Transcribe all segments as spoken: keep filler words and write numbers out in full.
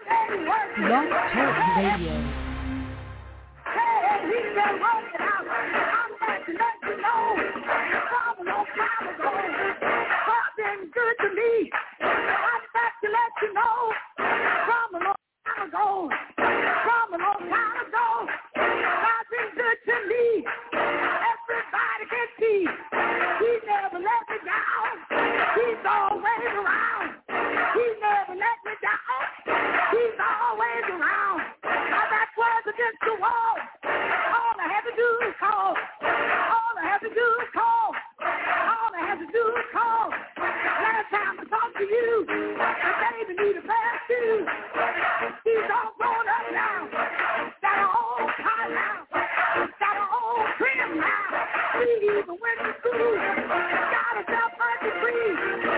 Blog Talk Radio. Hey, he's been working out. I'm back to let you know. From a long time ago. God's been good to me. I'm back to let you know. From a long time ago. From a long time ago. God's been good to me. Everybody can see. He never let me down. He's always around. He never let me down. He's always around. My back was against the wall. All I had to do is call. All I had to do is call. All I had to do is call. Last time I talked to you, the baby need a pair of shoes. He's all grown up now. Got a whole car now. Got a whole crib now. He even went to school. Got himself a degree.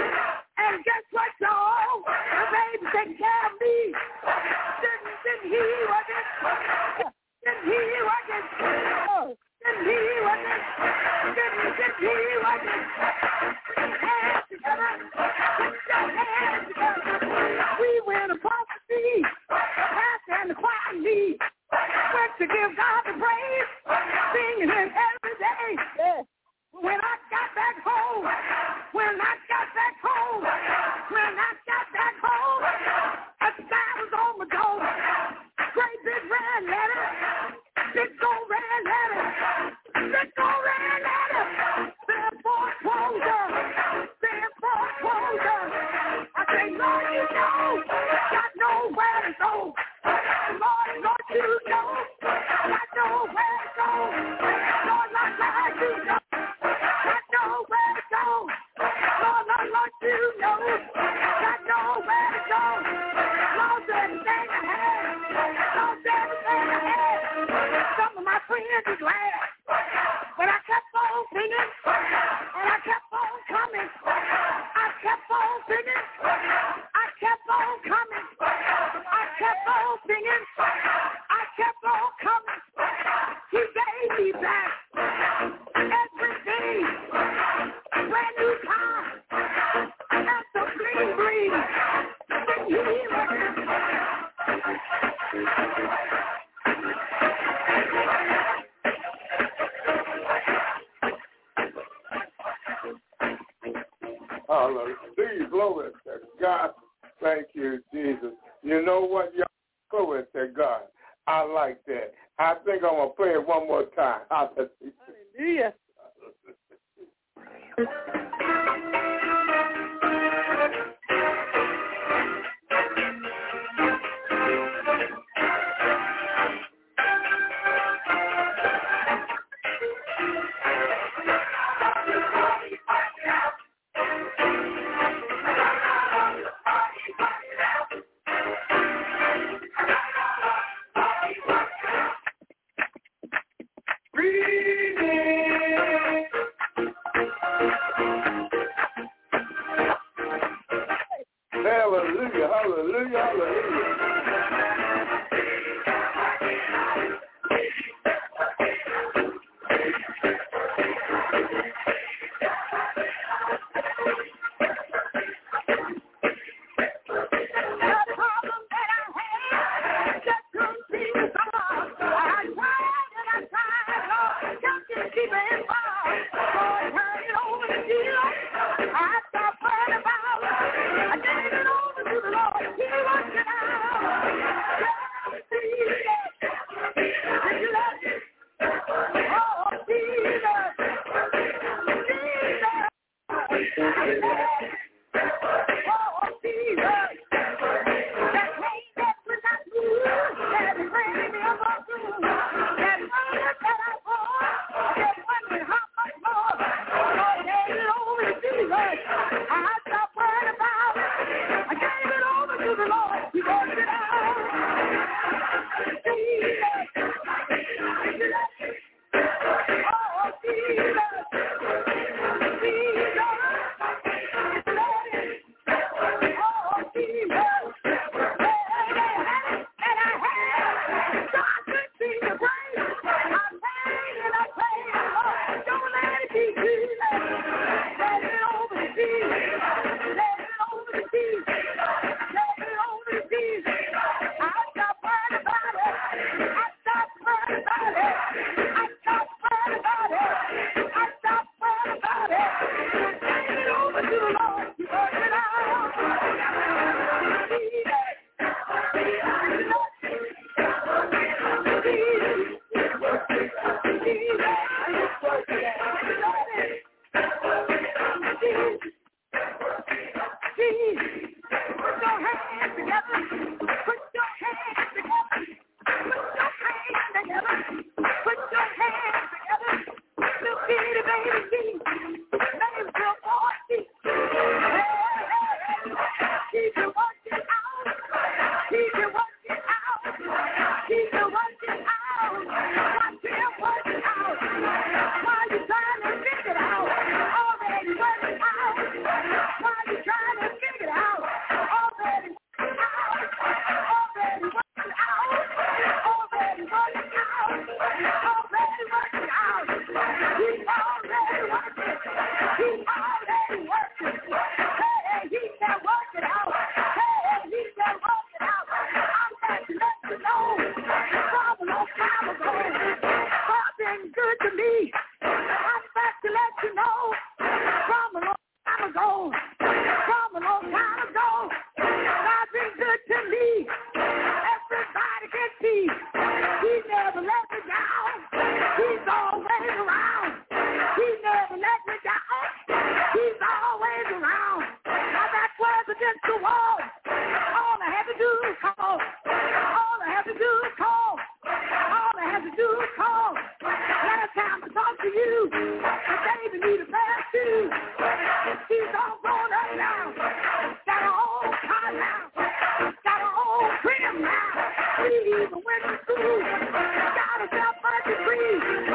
And guess what, y'all? The baby taking care of me. Didn't, didn't he work it? Didn't he work it? Didn't he work it? Didn't, didn't he work it? Put your hands together. Put your hands together. We went across the sea. Pastor and the choir lead. Went to give God the praise. Singing him every day. Yeah. When I got back home, when I got back home, when I got back home, a sign was on my door. Great big red letter, big old red letter, big old red letter. Stand for closure, stand for closure. I say, Lord, you know, got nowhere to go. Lord, Lord, you know, got nowhere to go. Lord, Lord, Lord, you know. Got nowhere to go. Lord, Lord, Lord, you know. Got nowhere to go. Lost everything I had. Lost everything I had. Some of my friends is glad. But I kept on singing. And I kept on coming. I kept on singing. I kept on coming. I kept on singing. I kept on coming. He gave me back everything. Brand new car. That's the bling bling. Hallelujah. Glory to God. Thank you, Jesus. You know what, y'all? Glory to God. I like that. I think I'm going to play it one more time. Hallelujah. Hallelujah, hallelujah, hallelujah. He can work it out. He can work it out. Watch him work it out. While you're trying to figure it out, already worked it out. While you're trying to figure it out, already worked it out. Already worked it out. Already worked it out. Already worked it out. He's already worked it. He's already worked it. Hey, he can work it out. Hey, he can work it out. I'm back to let you know. From a long time ago, God's been good to me. I'm back to let you know. From a long time ago, from a long time ago, God's been good to me. Everybody can see. He never let me down. He's always around. He never let me down. He's always around. My back was against the wall. All I had to do is call. All I had to do is call. All I had to do is call. Last time I talked to you, the baby need a pair of shoes. She's all grown up now. Got her own car now. Got her own crib now. She even went to school. Got herself a degree.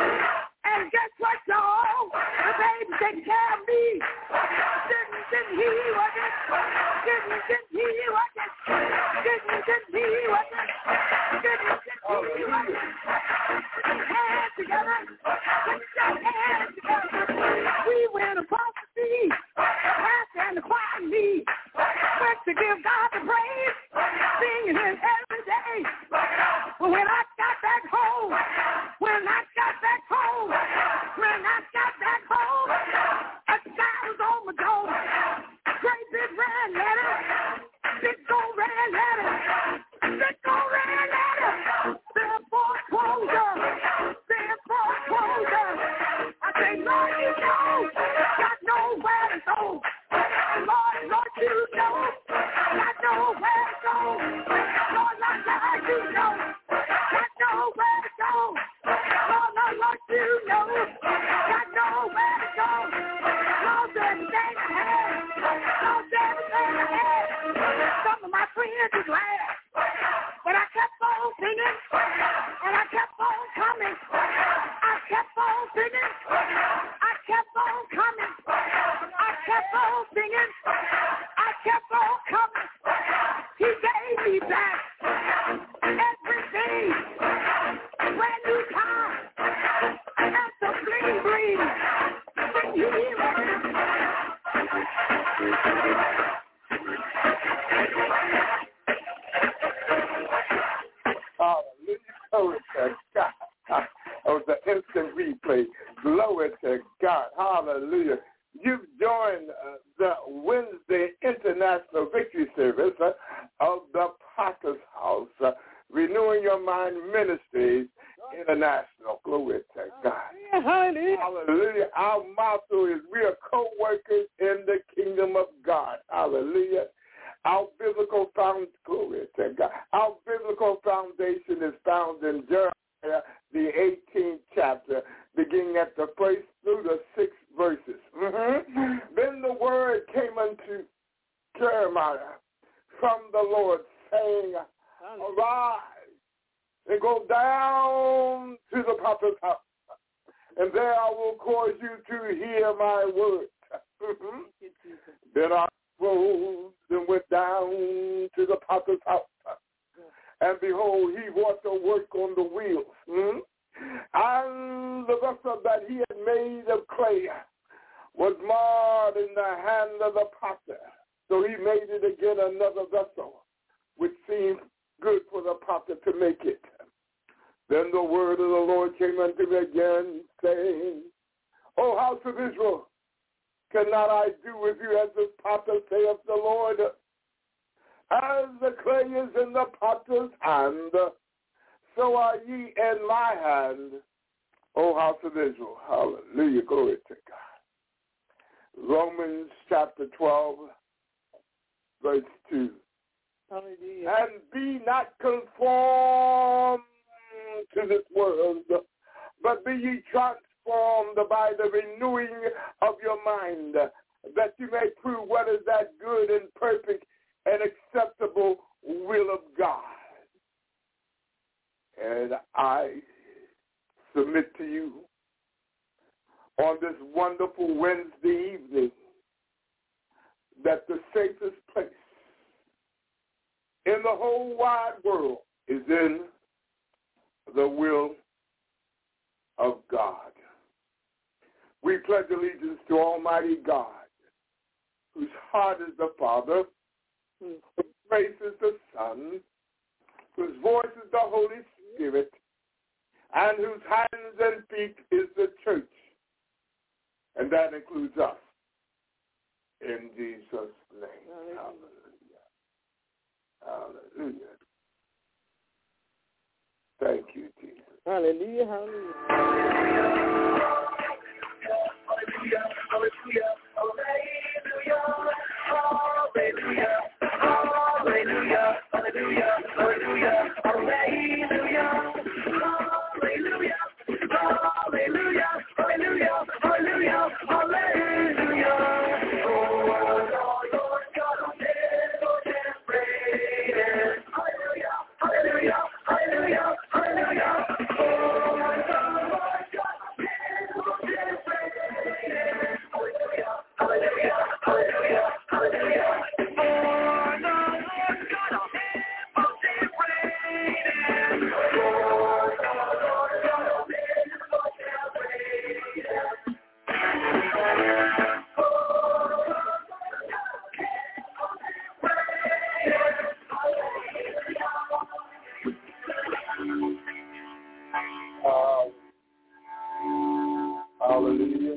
And guess what, y'all? The baby taking care of me. Didn't, didn't he, was it? Didn't, didn't he, was it? Didn't, didn't he, was it? Didn't, didn't he, was it? Put your hands together. Put your hands together. We went across the sea. Pastor and the choir me. Went to give God the praise. Singing him every day. But when I got back home, when I got back home, when I got back home, a guy was on my door. Great big red letter. Big old red letter. Big old red letter. Their foreclosure. Their foreclosure. I say, Lord, you know, got nowhere to go. Lord, Lord, you know, got nowhere to go. Lord, Lord, Lord, you know, got nowhere to go. Lord, Lord, Lord, you know, got nowhere to go. Lost everything I had. Lost everything I had. Some of my friends are glad. But I kept on singing. And I kept on coming. I kept on singing. I kept on coming. I kept on singing. I kept on coming. He gave me back everything. Brand new car. And some bling bling. He Hallelujah. Glory to God. That was an instant replay. Glory to God. Hallelujah. You've joined uh, the Wednesday International Victory Service uh, of the Potter's House, uh, Renewing Your Mind Ministries International. Glory to God. Hallelujah. Hallelujah. Our motto is we are co-workers in the kingdom of God. Hallelujah. Our biblical found, glory to God. Our biblical foundation is found in Jeremiah, the eighteenth chapter, beginning at the first through the sixth verses. Mm-hmm. Then the word came unto Jeremiah from the Lord, saying, arise and go down to the prophet's house, and there I will cause you to hear my word. Mm-hmm. Then I rose and went down to the potter's house, and behold, he wrought the work on the wheels. Mm-hmm. And the vessel that he had made of clay was marred in the hand of the potter. So he made it again another vessel, which seemed good for the potter to make it. Then the word of the Lord came unto me again, saying, O house of Israel, cannot I do with you as the potter saith the Lord? As the clay is in the potter's hand, so are ye in my hand, O house of Israel. Hallelujah. Glory to God. Romans chapter twelve, verse two. Hallelujah. And be not conformed to this world, but be ye transformed by the renewing of your mind, that you may prove what is that good and perfect and acceptable will of God. And I submit to you on this wonderful Wednesday evening that the safest place in the whole wide world is in the will of God. We pledge allegiance to Almighty God, whose heart is the Father, whose face is the Son, whose voice is the Holy Spirit, and whose hands and feet is the church. And that includes us. In Jesus' name. Hallelujah. Hallelujah. Thank you, Jesus. Hallelujah, hallelujah. Hallelujah, hallelujah, hallelujah, hallelujah, hallelujah, hallelujah, hallelujah, hallelujah, hallelujah, hallelujah, hallelujah, hallelujah, hallelujah, hallelujah. Oh, Lord, Lord God, omnipotent and great. Hallelujah, hallelujah, hallelujah, hallelujah. Oh, Lord God, Lord God, omnipotent and great. Hallelujah, hallelujah, hallelujah, hallelujah. Oh, Lord, Lord God, omnipotent and great. Lord God, Lord God, omnipotent and great. Uh, hallelujah.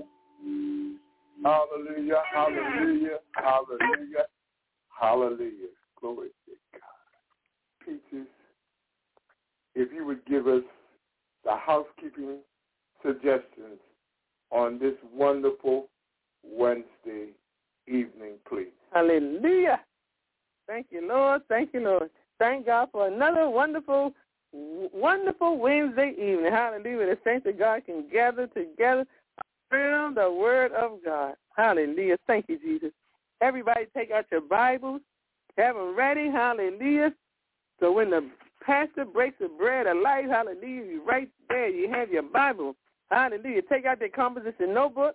Hallelujah. Hallelujah. Hallelujah. Hallelujah. Glory to God. Peaches, if you would give us the housekeeping suggestions on this wonderful Wednesday evening, please. Hallelujah. Thank you, Lord. Thank you, Lord. Thank God for another wonderful, wonderful Wednesday evening. Hallelujah. The saints of God can gather together around the word of God. Hallelujah. Thank you, Jesus. Everybody take out your Bibles. Have them ready. Hallelujah. So when the pastor breaks the bread of life, hallelujah, you right there, you have your Bible. Hallelujah. Take out your composition notebook.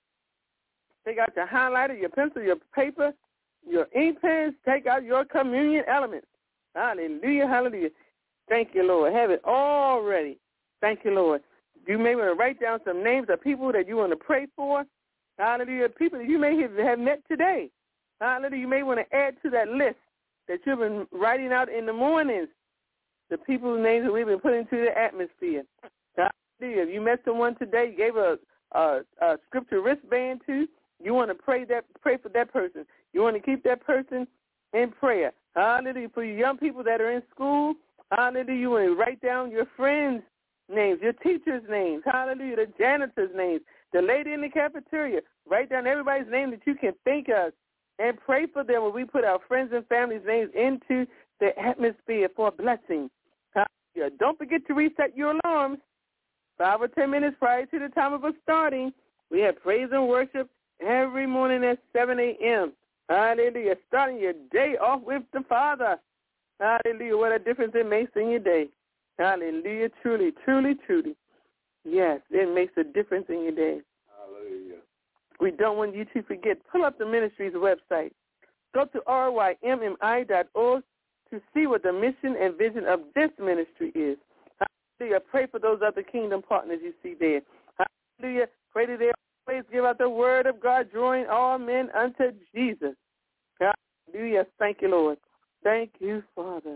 Take out your highlighter, your pencil, your paper, your ink pens. Take out your communion elements. Hallelujah, hallelujah. Thank you, Lord. Have it all ready. Thank you, Lord. You may want to write down some names of people that you want to pray for. Hallelujah. People that you may have met today. Hallelujah. You may want to add to that list that you've been writing out in the mornings. The people's names that we've been putting into the atmosphere. Hallelujah. If you met someone today, you gave a, a, a scripture wristband to, you want to pray that pray for that person. You want to keep that person in prayer. Hallelujah. For you young people that are in school, hallelujah, you want to write down your friends' names, your teachers' names, hallelujah, the janitors' names, the lady in the cafeteria. Write down everybody's name that you can think of and pray for them when we put our friends and family's names into the atmosphere for a blessing. Hallelujah. Don't forget to reset your alarms. Five or ten minutes prior to the time of us starting, we have praise and worship every morning at seven a.m. Hallelujah. Starting your day off with the Father. Hallelujah. What a difference it makes in your day. Hallelujah. Truly, truly, truly. Yes, it makes a difference in your day. Hallelujah. We don't want you to forget. Pull up the ministry's website. Go to r y m m i dot org to see what the mission and vision of this ministry is. Hallelujah. Pray for those other kingdom partners you see there. Hallelujah. Pray that they always give out the word of God, drawing all men unto Jesus. Hallelujah. Thank you, Lord. Thank you, Father.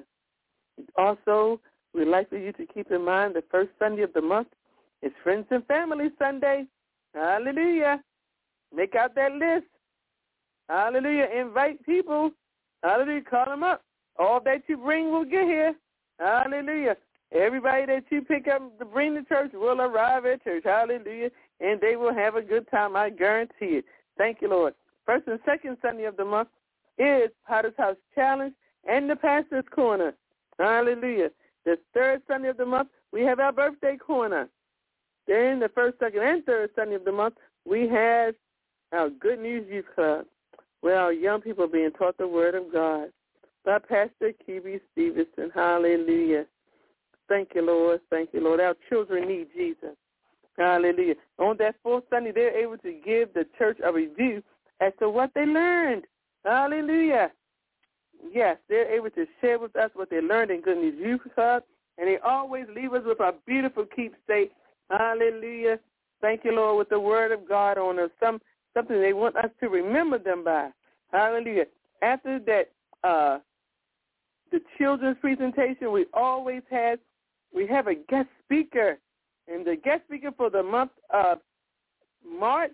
Also, we'd like for you to keep in mind the first Sunday of the month is Friends and Family Sunday. Hallelujah. Make out that list. Hallelujah. Invite people. Hallelujah. Call them up. All that you bring will get here. Hallelujah. Everybody that you pick up to bring to church will arrive at church. Hallelujah. And they will have a good time. I guarantee it. Thank you, Lord. First and second Sunday of the month is Potter's House Challenge and the Pastor's Corner. Hallelujah. The third Sunday of the month, we have our birthday corner. Then the first, second, and third Sunday of the month, we have our Good News Youth Club, where our young people are being taught the Word of God. by Pastor Q B Stevenson. Hallelujah. Thank you, Lord. Thank you, Lord. Our children need Jesus. Hallelujah. On that fourth Sunday, they're able to give the church a review as to what they learned. Hallelujah. Yes, they're able to share with us what they learned in Good News Youth Club, and they always leave us with a beautiful keepsake. Hallelujah. Thank you, Lord, with the word of God on us, some something they want us to remember them by. Hallelujah. After that, uh, the children's presentation, we always have, we have a guest speaker, and the guest speaker for the month of March,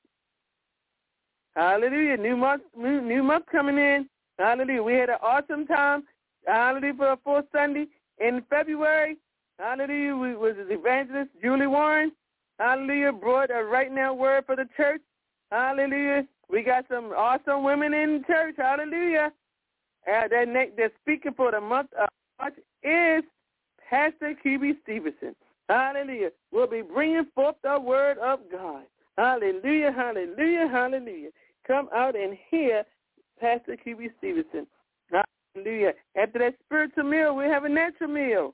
hallelujah, new month, new, new month coming in. Hallelujah. We had an awesome time. Hallelujah, for a fourth Sunday in February. Hallelujah. We was evangelist Julie Warren. Hallelujah. Brought a right now word for the church. Hallelujah. We got some awesome women in church. Hallelujah. Uh, that next, the speaker for the month of March is Pastor Q B Stevenson. Hallelujah. We'll be bringing forth the word of God. Hallelujah. Hallelujah. Hallelujah. Come out and hear Pastor Q B Stevenson. Hallelujah. After that spiritual meal, we have a natural meal.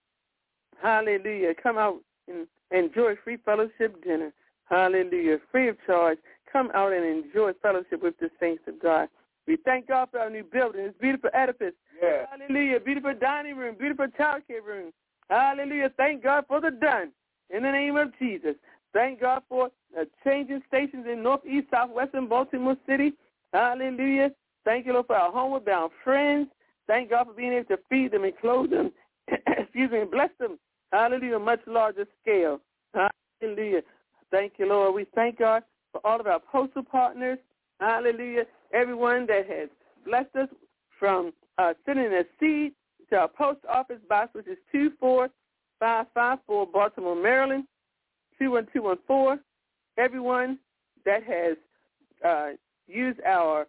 Hallelujah. Come out and enjoy free fellowship dinner. Hallelujah. Free of charge. Come out and enjoy fellowship with the saints of God. We thank God for our new building. It's beautiful edifice. Yeah. Hallelujah. Beautiful dining room. Beautiful child care room. Hallelujah. Thank God for the done. In the name of Jesus. Thank God for uh, changing stations in northeast, southwest, and Baltimore City. Hallelujah. Thank you, Lord, for our homeward bound friends. Thank God for being able to feed them and clothe them. Excuse me, and bless them. Hallelujah, a much larger scale. Hallelujah. Thank you, Lord. We thank God for all of our postal partners. Hallelujah. Everyone that has blessed us from uh, sending a seed to our post office box, which is two four five five four, Baltimore, Maryland, two one two one four. Everyone that has uh, used our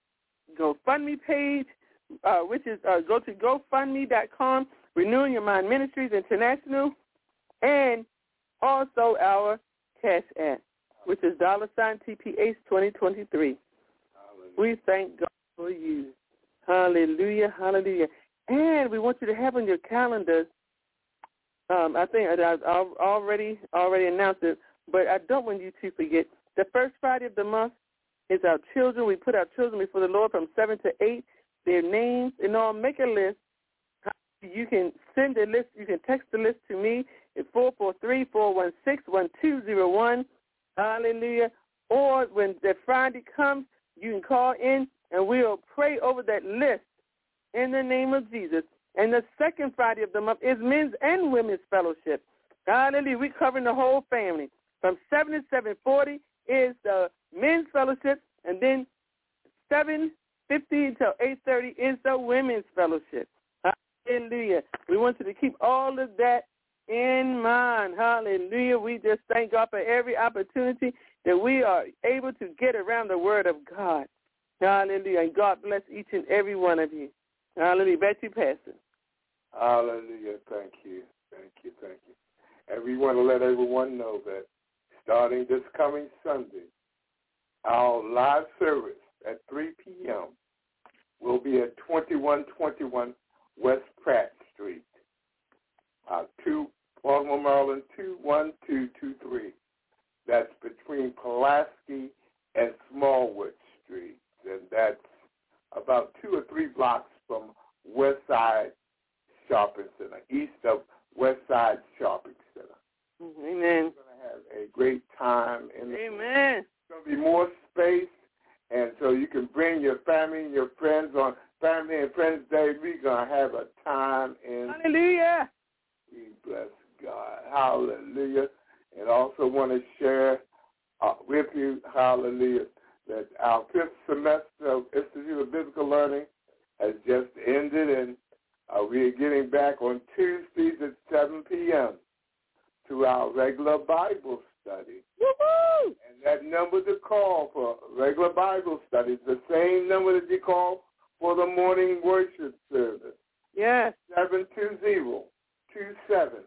GoFundMe page, uh, which is uh, go to GoFundMe dot com, Renewing Your Mind Ministries International, and also our Cash App, which is dollar sign T P H twenty twenty-three. We thank God for you. Hallelujah, hallelujah. And we want you to have on your calendars, um, I think I've already already announced it, but I don't want you to forget, the first Friday of the month is our children. We put our children before the Lord from seven to eight, their names, and all. Make a list. You can send a list. You can text the list to me at four four three, four one six, one two zero one. Hallelujah. Or when that Friday comes, you can call in, and we'll pray over that list in the name of Jesus. And the second Friday of the month is Men's and Women's Fellowship. Hallelujah. We're covering the whole family. From seven to seven forty is the Men's Fellowship, and then seven fifty till eight thirty is the Women's Fellowship. Hallelujah. We want you to keep all of that in mind. Hallelujah. We just thank God for every opportunity that we are able to get around the word of God. Hallelujah. And God bless each and every one of you. Hallelujah. Back to you, Pastor. Hallelujah. Thank you. Thank you. Thank you. And we want to let everyone know that starting this coming Sunday, our live service at three p.m. will be at twenty-one twenty-one West Pratt Street, uh, two, Baltimore, Maryland, two one two two three. That's between Pulaski and Smallwood Street, and that's about two or three blocks from West Side Shopping Center, east of West Side Shopping Center. Amen. We're going to have a great time. In the Amen. There's going to be more space, and so you can bring your family and your friends on Family and Friends Day. We're going to have a time in. Hallelujah. We bless God. Hallelujah. And also want to share uh, with you, hallelujah, that our fifth semester of Institute of Biblical Learning has just ended, and uh, we are getting back on Tuesdays at seven p.m. to our regular Bible study. Woo-hoo! And that number to call for regular Bible study is the same number that you call for the morning worship service. Yes. seven two zero, two seven,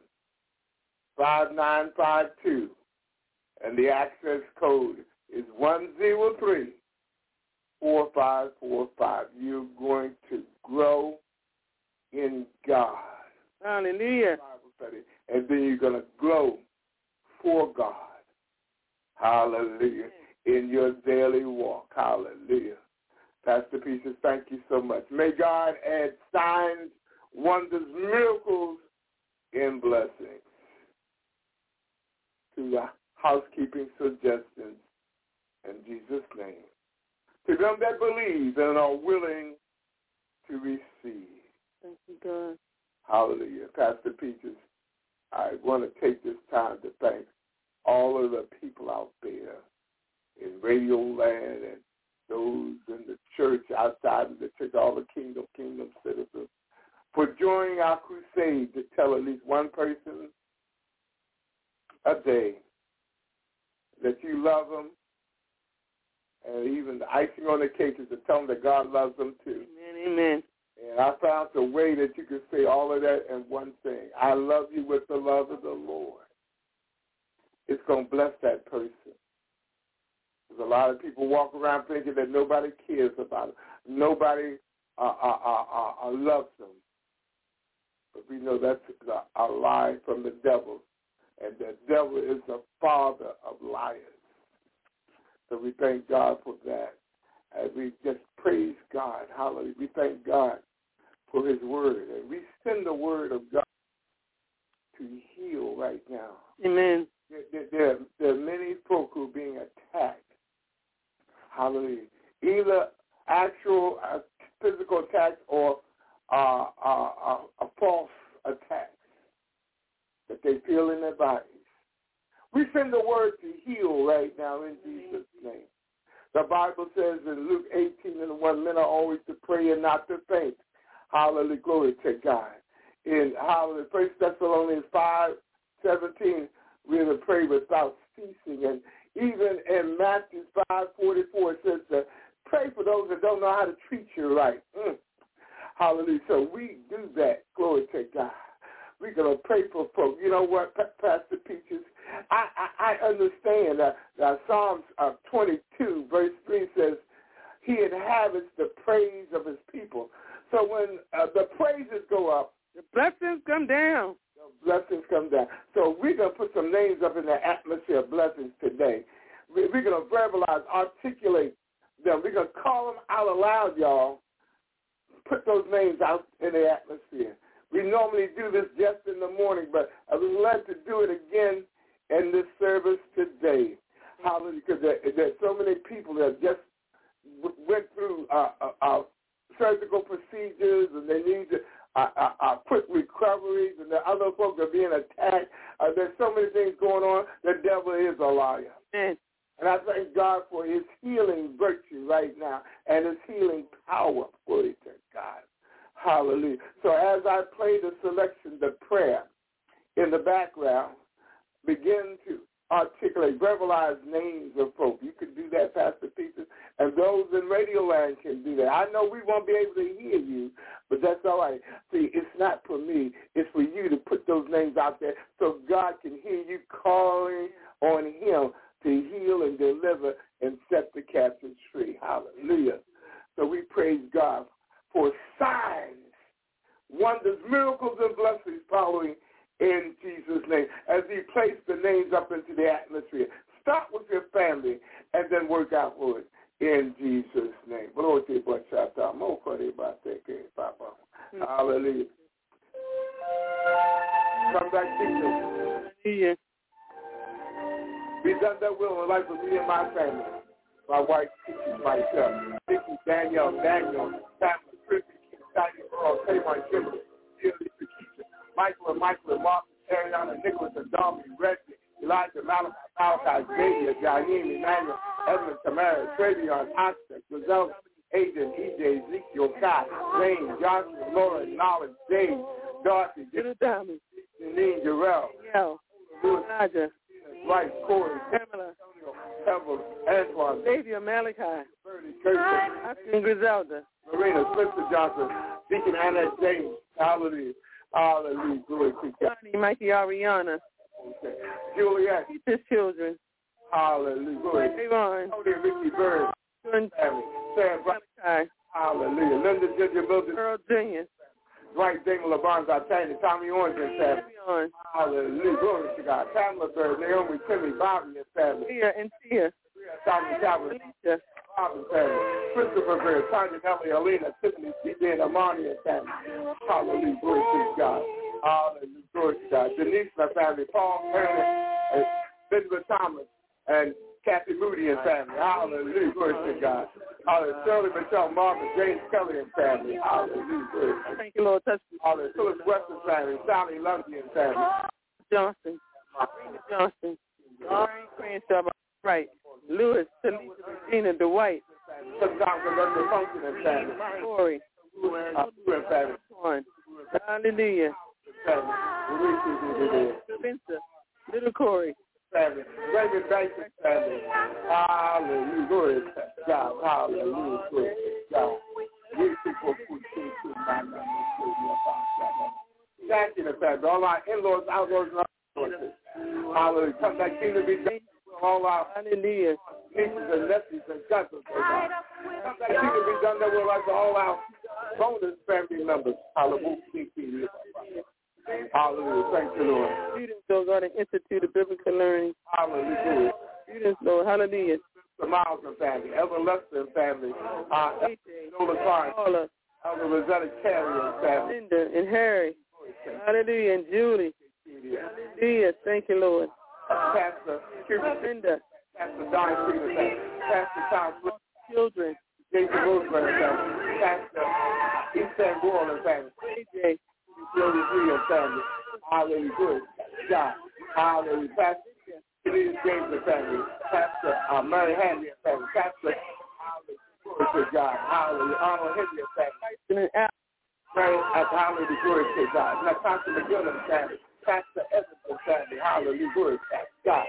five nine five two. And the access code is one zero three, four five four five. You're going to grow in God. Hallelujah. Bible study. And then you're going to grow for God. Hallelujah. In your daily walk. Hallelujah. Pastor Peaches, thank you so much. May God add signs, wonders, miracles, and blessings to the housekeeping suggestions in Jesus' name. To them that believe and are willing to receive. Thank you, God. Hallelujah. Pastor Peaches, I want to take this time to thank all of the people out there in Radio Land and those in the church, outside of the church, all the kingdom, kingdom citizens, for joining our crusade to tell at least one person a day that you love them. And even the icing on the cake is to tell them that God loves them too. Amen, amen. And I found a way that you could say all of that in one thing. I love you with the love of the Lord. It's going to bless that person. There's a lot of people walk around thinking that nobody cares about them. Nobody uh, uh, uh, uh, uh, loves them. But we know that's a, a lie from the devil. And the devil is the father of liars. So we thank God for that. And we just praise God. Hallelujah. We thank God for his word. And we send the word of God to heal right now. Amen. There, there, there are many folk who are being attacked. Hallelujah. Either actual uh, physical attacks or uh, uh, uh, uh, false attacks that they feel in their bodies. We send the word to heal right now in Jesus' name. The Bible says in Luke eighteen and one, men are always to pray and not to faint. Hallelujah. Glory to God. In Hallelujah. First Thessalonians five seventeen, we're to pray without ceasing. And even in Matthew five forty-four, it says to pray for those that don't know how to treat you right. Mm. Hallelujah. So we do that. Glory to God. We're going to pray for folks. You know what, Pastor Peaches? I, I, I understand that uh, Psalms uh, twenty-two, verse three says, he inhabits the praise of his people. So when uh, the praises go up, the blessings come down. The blessings come down. So we're going to put some names up in the atmosphere of blessings today. We're going to verbalize, articulate them. We're going to call them out aloud, y'all. Put those names out in the atmosphere. We normally do this just in the morning, but I would like to do it again in this service today. Hallelujah, because there, there's so many people that just w- went through uh, uh, uh, surgical procedures and they need to, uh, uh, uh, quick recoveries, and the other folks are being attacked. Uh, there's so many things going on. The devil is a liar. Amen. And I thank God for his healing virtue right now and his healing power. Glory to God. Hallelujah. So as I play the selection, the prayer in the background, begin to articulate, verbalize names of folk. You can do that, Pastor Peter, and those in Radio Land can do that. I know we won't be able to hear you, but that's all right. See, it's not for me. It's for you to put those names out there so God can hear you calling on him to heal and deliver and set the captives free. Hallelujah. So we praise God for signs, wonders, miracles, and blessings following in Jesus' name. As he placed the names up into the atmosphere, start with your family and then work outward in Jesus' name. Hallelujah. Come back, Jesus. Hallelujah. Be done that will in the life of me and my family. My wife, teaches myself. Nikki, Danielle, Daniel, Tamara, Christy, Keith, Tidy, Earl, Tamar, Jimmy, Julie, Keisha, Michael and Michael and Mark, Ariana, Nicholas and Dominic, Reggie, Elijah, Malachi, Malachi, Xavier, Jaheim, Emmanuel, Edmund, Tamara, Travion, Oscar, Griselda, Aiden, E J, Ezekiel, Kai, Lane, Johnson, Laura, Knowledge, Dave, Dorothy, Janine, Jarrell, Lewis, Right, Corey, Pamela, Pebble, Antoine, Xavier, Malachi, Bernie, Kirsten, Austin, Griselda, Marina, Spencer Johnson, Deacon Anna James, hallelujah, hallelujah, glory to God. Johnny, Mikey, Ariana, Okay. Juliet, Peter's children, hallelujah, glory. Aaron, Tony, Ricky Bird, and family, Sam Brown. Hallelujah. Linda Ginger Mildred. Earl Junior Dwight Dingler Barnes, Tanya, Tommy Orange and family. Orange. Hallelujah. Glory to God. Pamela Bird, Naomi, Timmy, Bobby and family. Tia and Tia. Tommy Calvin, Robin family. Christopher Bird, Tanya, Nelly, Alina, Tiffany, C J, and Amani and family. Hallelujah. Glory to God. Hallelujah. Glory to God. Denise and family. Paul, Aaron, and Elizabeth Thomas, and Kathy Moody and family. Hallelujah. Glory to God. Hallelujah. Shirley Michelle Marvin, James Kelly and family. Hallelujah. Glory to God. Thank you, Lord. Touch Hallelujah. Phyllis Weston family. Sally Lundy and family. Johnson. Johnson. Lorraine Crenshaw. Right. Lewis, Talisa, Regina, Dwight. Sometimes the function and family. Corey. Uh, and family. Hallelujah. Family. Spencer. Little Corey. Family. Raymond Banks and family. Hallelujah. Glory to God. Hallelujah. Glory to God. Thank you, the family. All our in-laws, outlaws, and outlaws. Hallelujah. Come back, kingdom be done. All our Hallelujah. nieces and nephews and cousins. Come back, kingdom be done. That we're like all our bonus family members. Hallelujah. Hallelujah. Thank you, Lord. Students, Lord God, and Institute of Biblical Learning. Hallelujah. Students, Lord. Hallelujah. The Miles and family. Evan Lester and family. Uh, Nola Carr. Paula. Elder Rosetta Carey and family. Linda and Harry. Hallelujah. And Julie. Hallelujah. Thank you, Lord. Pastor Linda. Pastor Don Freeman, family. Pastor Tom Children. Jason Roosevelt and family. Pastor Easton Boyle and family. A J. Julie Lee and family. Hallelujah. Good. God. Hallelujah. Pastor Denise James and family. Pastor uh, Mary Hanley and family. Pastor Hallelujah. Glory to God. Hallelujah. Arnold Henry and family. Mary at Hallelujah. Glory to God. Now Pastor McGill and family. Pastor Evans and family. Hallelujah. Glory to God.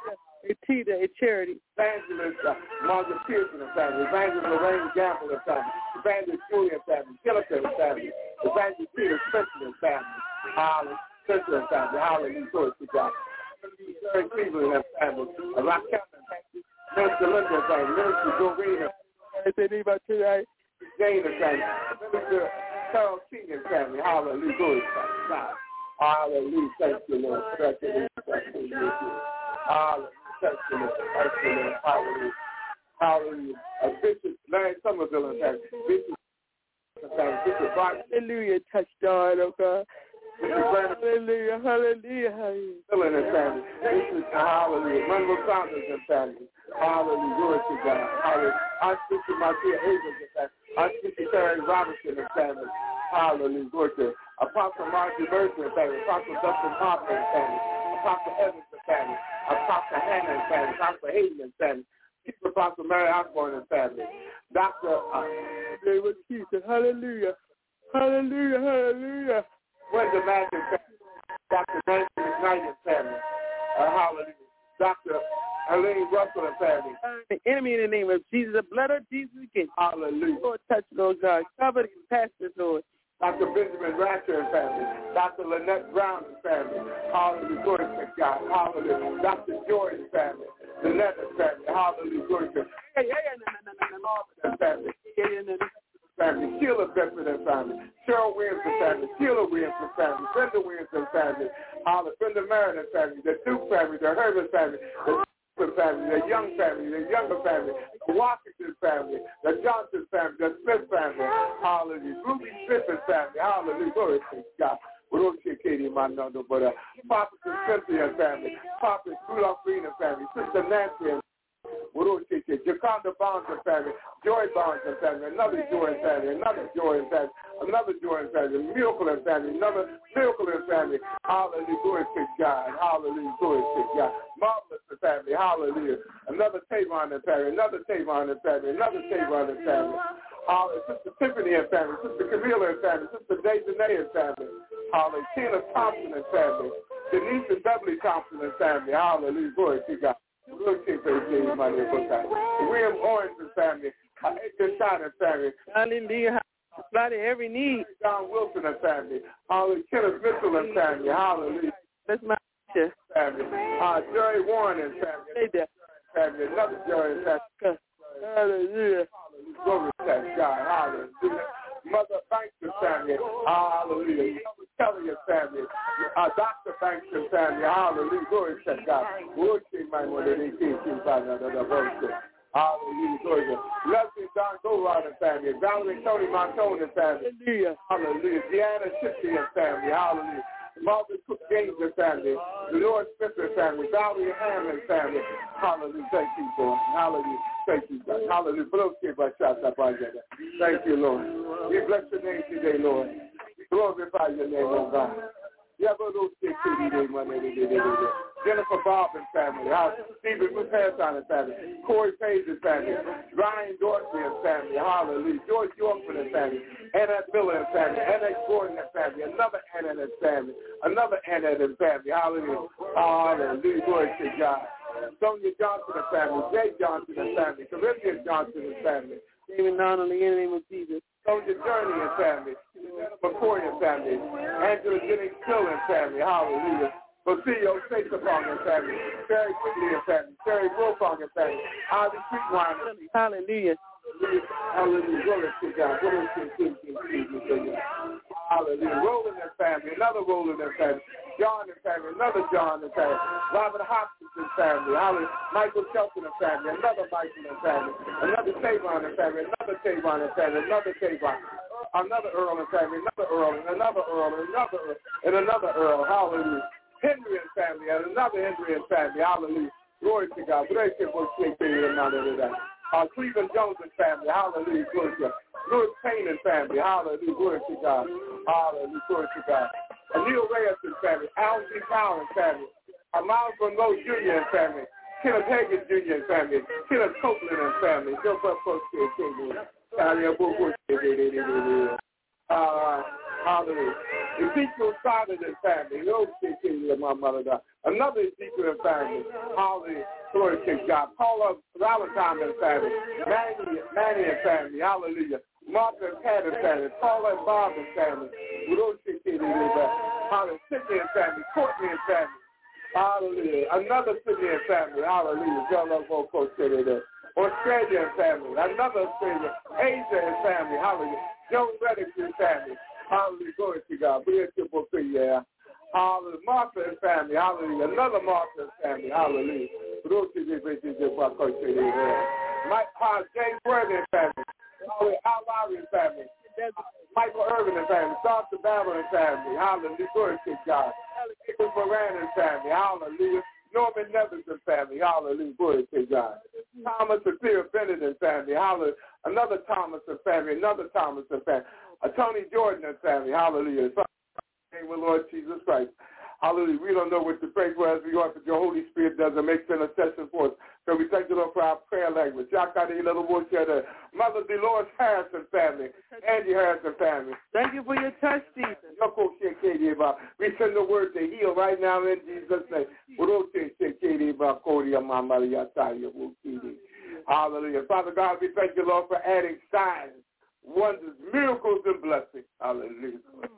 A Tita, a charity. Evangelist uh, Margaret Pearson and family. Evangelist Lorraine Gamble and family. Evangelist Julia and family. Killiker and family. Evangelist Peter Spencer and family. Hallelujah. Spencer and family. Hallelujah. Glory to God. Larry Cleveland and family. Raquel and family. Minister Linda and family. Minister Doreen and family. I said about tonight. Jane and family. Minister Carol King and family. Hallelujah. Glory to God. Hallelujah. Thank you, Lord. Thank you, Lord. Thank you, Lord. Hallelujah. Thank you, Lord. Thank you, Lord. Hallelujah. Hallelujah. Uh, Bishop Larry Somerville and family. Bishop and family. Bishop Barton. Hallelujah. Touchdown, oh God. Bishop Brandon. Hallelujah. Hallelujah. Hallelujah. Dillon and family. Bishop Hallelujah. Monroe Saunders and family. Hallelujah. Glory to God. Hallelujah. Archbishop Marcia Abrams and family. Archbishop Terry Robinson and family. Hallelujah. Glory to God. Apostle Margie Burton and family. Apostle Dustin Harper and family. Apostle Evans and family. Apostle Hannah and family. Apostle Hayden and family. Chief Apostle Mary Osborne and family. Doctor Uh, David Jesus. Hallelujah. Hallelujah. Hallelujah. Wendell Mack and family. Doctor Nancy McKnight and family. Uh, hallelujah. Doctor Elaine Russell and family. The enemy in the name of Jesus. The blood of Jesus again. Hallelujah. Lord, touch, Lord God. Cover these pastors, Lord. Doctor Benjamin Ratcher and family. Doctor Lynette Brown and family. Hallelujah. Glory to God. Hallelujah. Doctor Joy and family. Lynette and family. Hallelujah. Glory to God. Hey, hey, hey, no, no, no, no, no, no. Family. Yeah, yeah, no, no. Family. Sheila Bedford and family. Cheryl Williams and family. Sheila Williams and family. Brenda Williams and family. Hallelujah. Brenda Marin and family. The Duke family. The Herbert family. The family, the Young family, the Younger family, the Washington family, the Johnson family, the Smith family, hallelujah, Ruby Smith and family, hallelujah, glory to God. We don't see Katie in my number, but uh, Papa Cynthia and family, Papa Rudolph Green and family, Sister Nancy and Jaconda Bonds and family, Joy Bonds and family, another Joy and family, another Joy and family, another Joy and family, Miracle and family, another Miracle and family, hallelujah, glory to God, hallelujah, glory to God, Marvelous and family, hallelujah, another Tavon and family, another Tavon and family, another Tavon and family, hallelujah, Sister Tiffany and family, Sister Camila and family, Sister Dejanay and family, hallelujah, Tina Thompson and family, Denise and Beverly Thompson and family, hallelujah, glory to God. William Orange and family, Edgar Shot and family, Hallelujah. Supply to every need. John Wilson and family, hallelujah, Kenneth Mitchell and family, hallelujah. That's my picture. Family, uh, Jerry Warren and family, Stay there. family, another Jerry and family, Hallelujah. Glory to God. Hallelujah. Mother Banks' family. Hallelujah. Kelly family. Uh, Doctor Banks' family. Hallelujah. Glory to God. Hallelujah. Glory to God. Leslie Don Golrod family. Valerie Tony Montone family. Hallelujah. Hallelujah. Deanna Shipton family. Hallelujah. Margaret Cook James family, Lord Smith family, Valerie Hammond family. Hallelujah. Thank you, Lord. Hallelujah. Thank you, God. Hallelujah. Thank you, Lord. We bless your name today, Lord. Glorify your name, oh God. Jennifer Bob and family, Stephen Ruth-Harrison and family, Corey Page and family, Ryan Dorsey and family, hallelujah, George Yorkman and family, Annette Miller and family, Annette Gordon and family, another Annette and family, another Annette and family, hallelujah, hallelujah, glory to God. Sonia Johnson and family, Jay Johnson and family, Corinthian Johnson and family, Even not only in the name of Jesus. Sonia Journey and family, McCoy and family, Angela Jennings Hill and family, hallelujah. Basilio Sacepong and family, Terry Quigley and family, Terry Wilfong and family, Ivy Streetwine. Hallelujah. Hallelujah. Glory to God. Glory to God. Hallelujah. Roland and family, another Roland and family, John and family, another John and family, Robert Hopkins and family, hallelujah. Michael Shelton and family, another Michael and family, another Tavon and family, another Tavon and family, another Tavon, another Earl and family, another Earl, and another Earl, and another Earl, and another Earl. Hallelujah. Henry and family, and another Henry and family. Hallelujah. Glory to God. Uh, Cleveland Jones and family. Hallelujah. Glory to God. Louis Payne and family. Hallelujah. Glory to God. Hallelujah. Glory to God. Neil Reyes and family. Alan G. Powell and family. Uh, Miles Monroe Junior and family. Kenneth Hagan Junior and family. Kenneth Copeland and family. Uh, hallelujah. Ezekiel Simon and family. Another Ezekiel and family. Hallelujah. Glory to God. Paula Valentine and family. Manny, Manny and family. Hallelujah. Martha and Pat and family. Paula and Bob and family. Hallelujah. Sydney and family. Courtney and family. Hallelujah. Another Sydney and family. Hallelujah. Australia and family. Another Australia. Asia and family. Hallelujah. Joe Reddick and family. Hallelujah. Glory to God. Hallelujah. Martha and family. Hallelujah. Another Martha and family. Hallelujah. Mike uh, James Worthy and family. Hallelujah. Al Lowry and family. Michael Irvin and family. Doctor Barrow and family. Hallelujah. Glory to God. Nicholas Moran and family. Hallelujah. Norman Nevins and family. Hallelujah. Glory to God. Thomas and Pierre Bennett and family. Hallelujah. Another Thomas and family. Another Thomas and family. A Tony Jordan and family. Hallelujah. Name of Lord Jesus Christ. Hallelujah. We don't know what to pray for as we are, but your Holy Spirit does and makes intercession for us. So we thank you, Lord, for our prayer language. Mother Dolores Harrison family. Andy Harrison family. Thank you for your touch, Jesus. We send the word to heal right now in Jesus' name. Hallelujah. Father God, we thank you, Lord, for adding signs, wonders, miracles, and blessings. Hallelujah.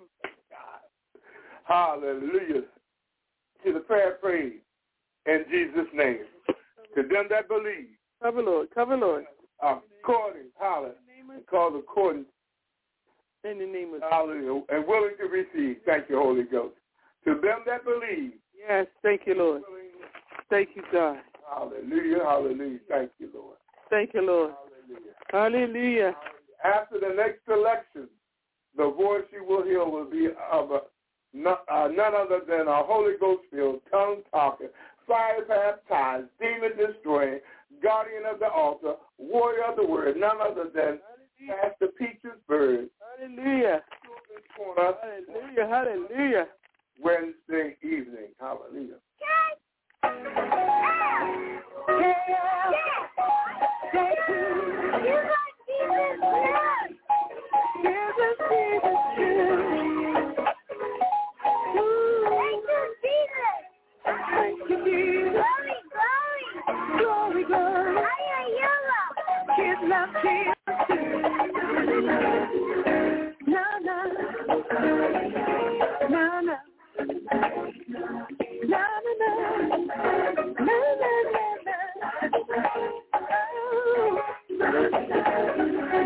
Hallelujah. To the prayer prayed in Jesus' name. To them that believe. Cover, Lord. Cover, Lord. According, hallelujah. Called according. In the name of hallelujah. And willing to receive. Thank you, Holy Ghost. To them that believe. Yes, thank you, Lord. Thank you, God. Hallelujah. Hallelujah. Thank you, Lord. Thank you, Lord. Hallelujah. Hallelujah. After the next election, the voice you will hear will be of a None, uh, none other than a Holy Ghost filled, tongue talking, fire baptized, demon destroying, guardian of the altar, warrior of the word, none other than Pastor Peaches Bird. Hallelujah. Hallelujah. Hallelujah. Wednesday evening. Hallelujah. Thank you, Jesus. Glory, glory. Glory, glory. Kids love Jesus. No, no. No, no. No, no, no. No, no, no, no.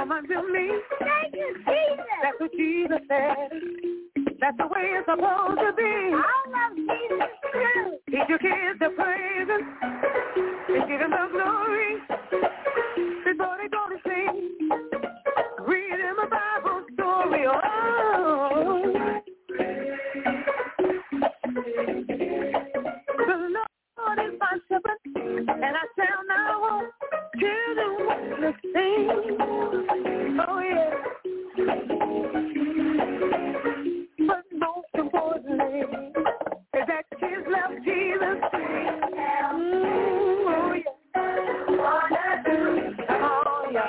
Come unto me. Thank you, Jesus. That's what Jesus said. That's the way it's supposed to be. I love Jesus too. Teach your kids to praise Him and give Him the glory before they go to sleep. Read Him a Bible story. Oh, the Lord is my shepherd, and I shall not want. Children want to sing. Oh yeah. But most importantly is that kids love Jesus. Mm, oh yeah. Oh yeah.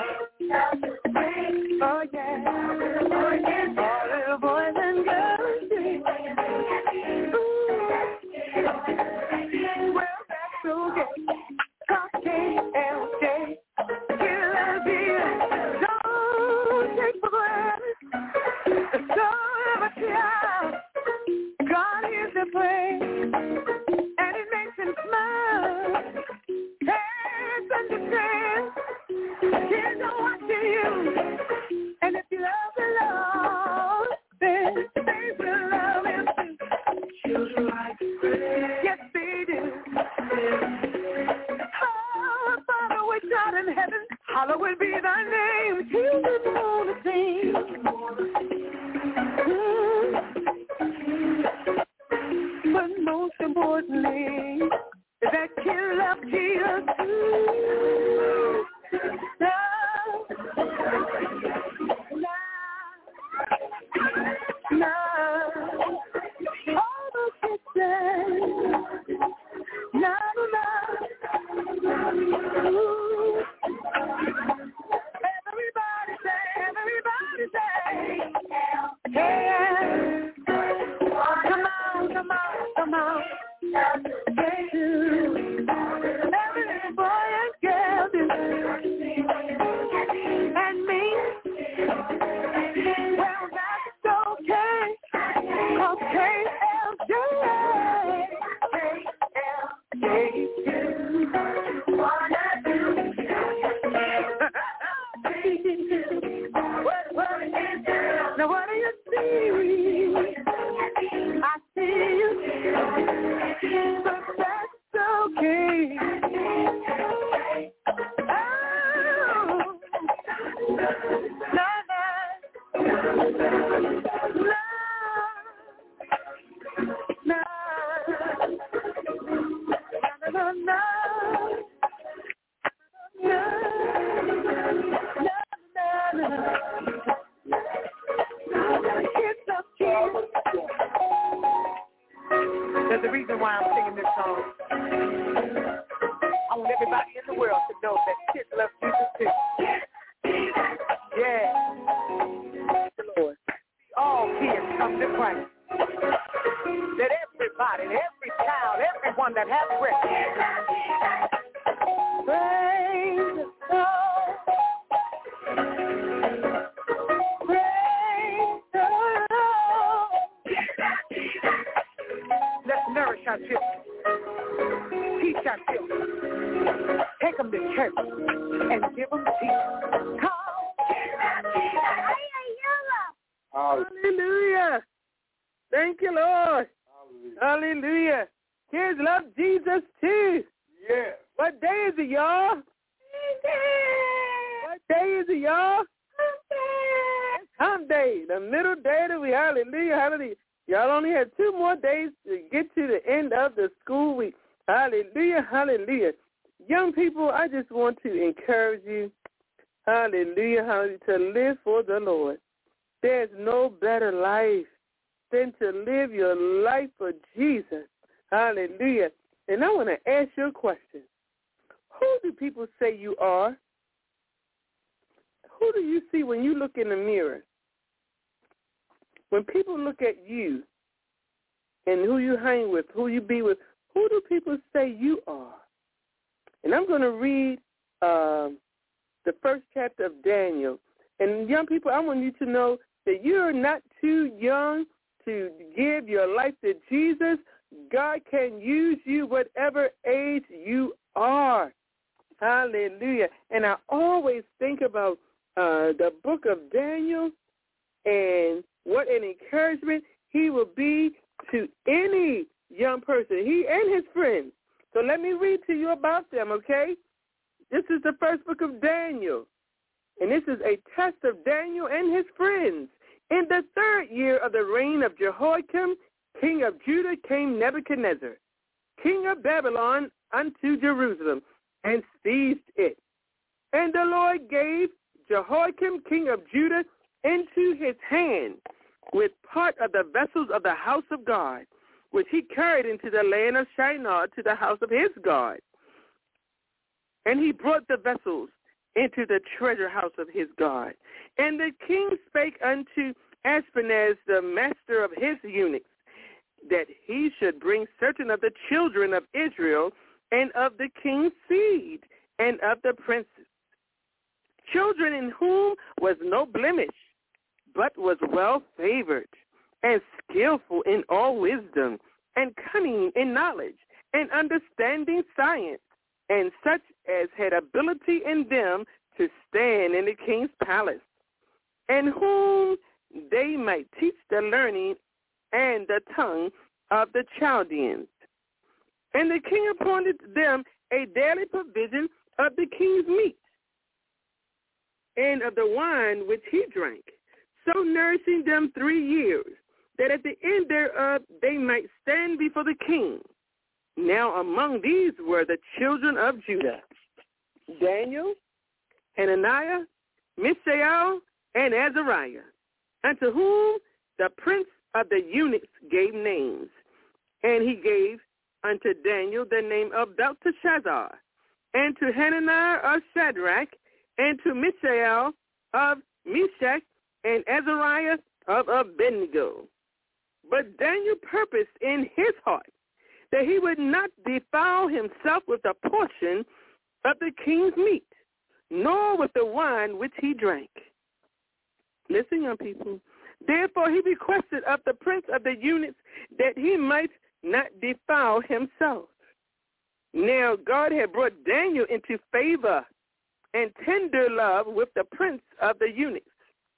Oh yeah. All little boys and girls sing. Ooh. Well, that's okay. K L J. Kids love Jesus. Don't take for granted the soul of a child. God hears the praise, and it makes him smile. Parents understand, kids are watching you, and if you love the Lord, then they will love Him too. Children like to pray, yes they do. Oh, Father, which art in heaven, hallowed be Thy name. Children want to sing. But most importantly, is that kids love Jesus. Love, love, love. All the kids say, love, love. Ooh. Everybody say, everybody say, yeah. Come on, come on, come on. Say to every boy and girl and me. Well, that's okay. Okay, L J. L J two. Wanna do. What, what is it? Now what do you see? I see you, but that's okay. Oh, na na, na, na, na, na, there's a reason why I'm singing this song. I want everybody in the world to know that kids love Jesus too. Yeah. The Lord. All kids come to Christ. That everybody, every child, everyone that has breath. Praise the Lord. Praise the Lord. Let's nourish our children. Teach our children. Take them to church and give them Jesus. Come. Hallelujah. Thank you, Lord. Hallelujah. Hallelujah. Kids love Jesus too. Yes. What day is it, y'all? What day is it, y'all? It's Hump Day, the middle day that we, hallelujah, hallelujah. Y'all only have two more days to get to the end of the school week. Hallelujah, hallelujah. Young people, I just want to encourage you, hallelujah, hallelujah, to live for the Lord. There's no better life than to live your life for Jesus. Hallelujah. And I want to ask you a question. Who do people say you are? Who do you see when you look in the mirror? When people look at you and who you hang with, who you be with, who do people say you are? And I'm going to read uh, the first chapter of Daniel. And young people, I want you to know that you're not too young to give your life to Jesus. God can use you whatever age you are. Hallelujah. And I always think about uh, the book of Daniel and what an encouragement he will be to any young person, he and his friends. So let me read to you about them, okay? This is the first book of Daniel, and this is a test of Daniel and his friends. In the third year of the reign of Jehoiakim, king of Judah, came Nebuchadnezzar, king of Babylon, unto Jerusalem, and seized it. And the Lord gave Jehoiakim, king of Judah, into his hand with part of the vessels of the house of God, which he carried into the land of Shinar to the house of his God. And he brought the vessels into the treasure house of his God. And the king spake unto Ashpenaz, the master of his eunuchs, that he should bring certain of the children of Israel and of the king's seed and of the princes, children in whom was no blemish, but was well favored and skillful in all wisdom and cunning in knowledge and understanding science, and such as had ability in them to stand in the king's palace, and whom they might teach the learning and the tongue of the Chaldeans. And the king appointed them a daily provision of the king's meat and of the wine which he drank, so nourishing them three years, that at the end thereof they might stand before the king. Now among these were the children of Judah, Daniel, Hananiah, Mishael, and Azariah, unto whom the prince of the eunuchs gave names. And he gave unto Daniel the name of Belteshazzar, and to Hananiah of Shadrach, and to Mishael of Meshach, and Azariah of Abednego. But Daniel purposed in his heart that he would not defile himself with a portion of the king's meat, nor with the wine which he drank. Listen, young people. Therefore he requested of the prince of the eunuchs that he might not defile himself. Now God had brought Daniel into favor and tender love with the prince of the eunuchs.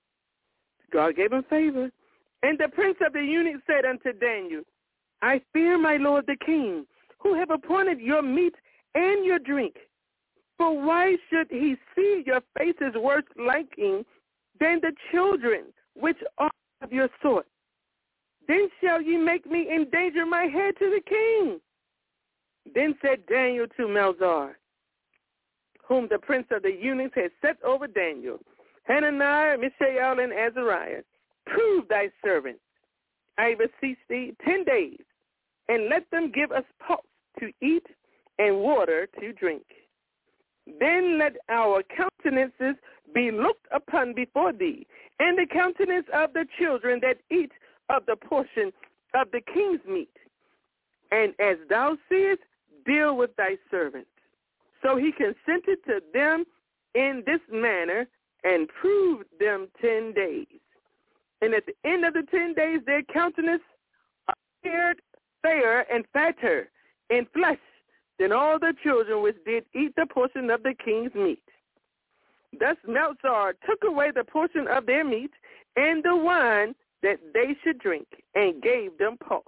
God gave him favor. And the prince of the eunuchs said unto Daniel, I fear my lord the king, who have appointed your meat and your drink. For why should he see your faces worse liking than the children which are of your sort? Then shall ye make me endanger my head to the king. Then said Daniel to Melzar, whom the prince of the eunuchs had set over Daniel, Hananiah, Mishael, and Azariah, prove thy servants, I beseech thee, ten days, and let them give us pulse to eat and water to drink. Then let our countenances be looked upon before thee, and the countenance of the children that eat of the portion of the king's meat. And as thou seest, deal with thy servants. So he consented to them in this manner, and proved them ten days. And at the end of the ten days, their countenance appeared fairer and fatter in flesh than all the children which did eat the portion of the king's meat. Thus Melzar took away the portion of their meat and the wine that they should drink, and gave them pulse.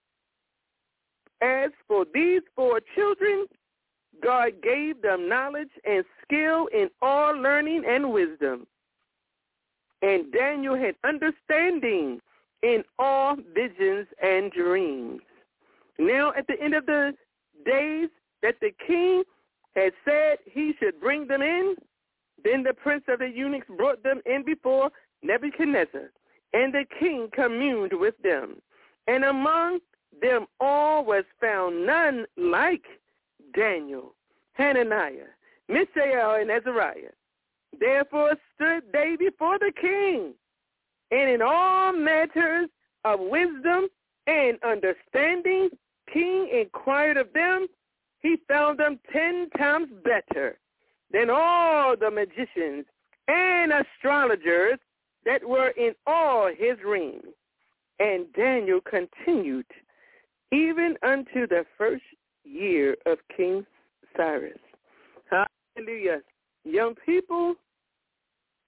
As for these four children, God gave them knowledge and skill in all learning and wisdom. And Daniel had understanding in all visions and dreams. Now at the end of the days that the king had said he should bring them in, then the prince of the eunuchs brought them in before Nebuchadnezzar, and the king communed with them. And among them all was found none like Daniel, Hananiah, Mishael, and Azariah. Therefore stood they before the king, and in all matters of wisdom and understanding, king inquired of them. He found them ten times better than all the magicians and astrologers that were in all his reign. And Daniel continued even unto the first year of King Cyrus. Hallelujah. Young people,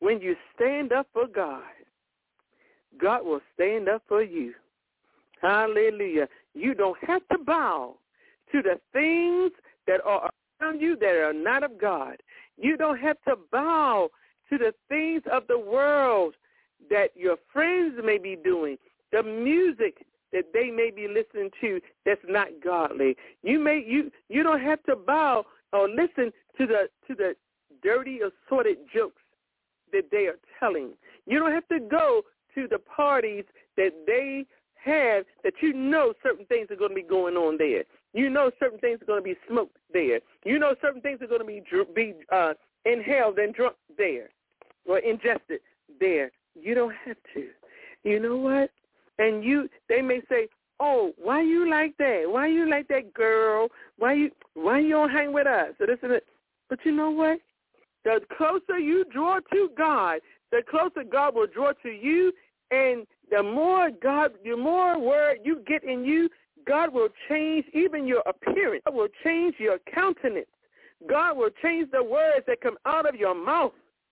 when you stand up for God, God will stand up for you. Hallelujah. You don't have to bow to the things that are around you that are not of God. You don't have to bow to the things of the world that your friends may be doing, the music that they may be listening to that's not godly. You may you you don't have to bow or listen to the to the dirty assorted jokes that they are telling. You don't have to go to the parties that they have that you know certain things are going to be going on there. You know certain things are going to be smoked there. You know certain things are going to be be uh, inhaled and drunk there or ingested there. You don't have to. You know what? And you, they may say, "Oh, why you like that? Why you like that girl? Why you why you don't hang with us?" So this is it. But you know what? The closer you draw to God, the closer God will draw to you, and the more God, the more word you get in you, God will change even your appearance. God will change your countenance. God will change the words that come out of your mouth.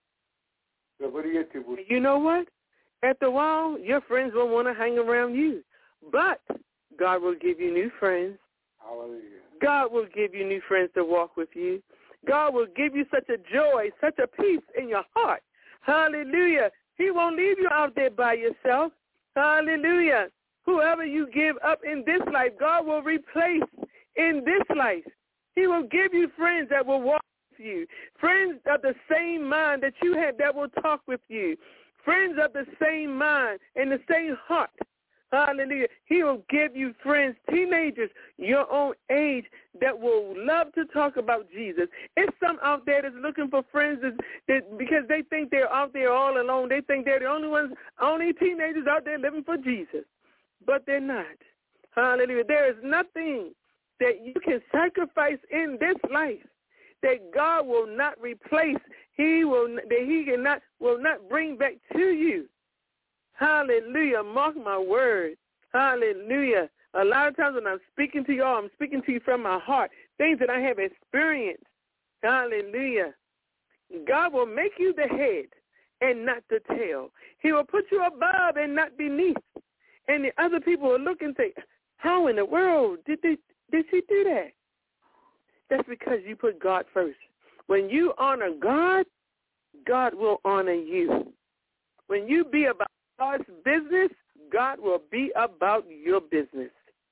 You know what? After a while, your friends will want to hang around you. But God will give you new friends. Hallelujah. God will give you new friends to walk with you. God will give you such a joy, such a peace in your heart. Hallelujah. He won't leave you out there by yourself. Hallelujah. Whoever you give up in this life, God will replace in this life. He will give you friends that will walk with you, friends of the same mind that you have that will talk with you, friends of the same mind and the same heart. Hallelujah. He will give you friends, teenagers, your own age, that will love to talk about Jesus. It's some out there that's looking for friends that, that because they think they're out there all alone. They think they're the only ones, only teenagers out there living for Jesus. But they're not. Hallelujah. There is nothing that you can sacrifice in this life that God will not replace. He will that He cannot will not bring back to you. Hallelujah. Mark my word. Hallelujah. A lot of times when I'm speaking to y'all, I'm speaking to you from my heart, things that I have experienced. Hallelujah. God will make you the head and not the tail. He will put you above and not beneath. And the other people will look and say, how in the world did they, did she do that? That's because you put God first. When you honor God, God will honor you. When you be about God's business, God will be about your business.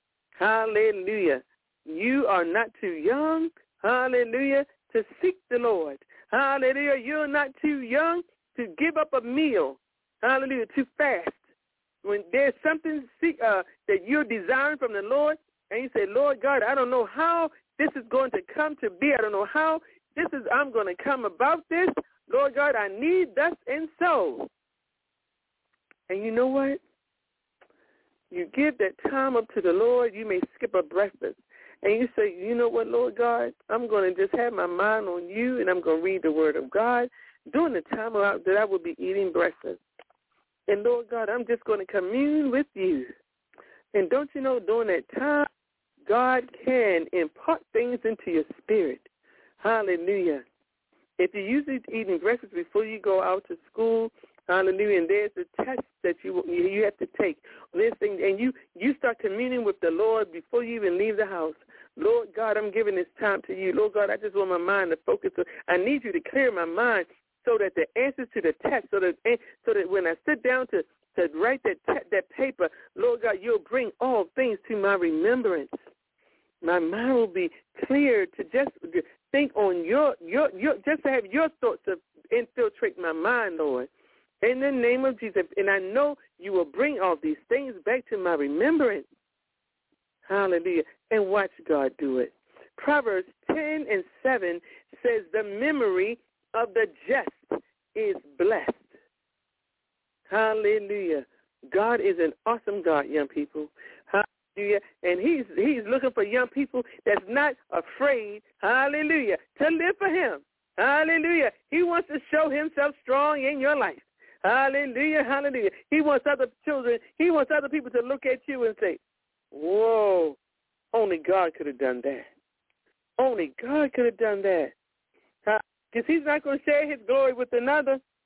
Hallelujah. You are not too young, hallelujah, to seek the Lord. Hallelujah. You're not too young to give up a meal. Hallelujah. To fast. When there's something uh, that you're desiring from the Lord, and you say, Lord God, I don't know how this is going to come to be. I don't know how this is, I'm going to come about this. Lord God, I need thus and so. And you know what? You give that time up to the Lord. You may skip a breakfast. And you say, you know what, Lord God, I'm going to just have my mind on you, and I'm going to read the word of God during the time that I will be eating breakfast. And, Lord God, I'm just going to commune with you. And don't you know, during that time, God can impart things into your spirit. Hallelujah. If you're usually eating breakfast before you go out to school, hallelujah, and there's a test that you you have to take, this thing, and you, you start communing with the Lord before you even leave the house. Lord God, I'm giving this time to you. Lord God, I just want my mind to focus. I need you to clear my mind so that the answers to the test, so that so that when I sit down to, to write that te- that paper, Lord God, you'll bring all things to my remembrance. My mind will be clear to just think on your, your, your just to have your thoughts to infiltrate my mind, Lord. In the name of Jesus. And I know you will bring all these things back to my remembrance. Hallelujah. And watch God do it. Proverbs ten and seven says the memory of the just is blessed. Hallelujah. God is an awesome God, young people. Hallelujah. And he's he's looking for young people that's not afraid, hallelujah, to live for him. Hallelujah. He wants to show himself strong in your life. Hallelujah, hallelujah. He wants other children, he wants other people to look at you and say, whoa, only God could have done that. Only God could have done that. Because he's not going to share his glory with another.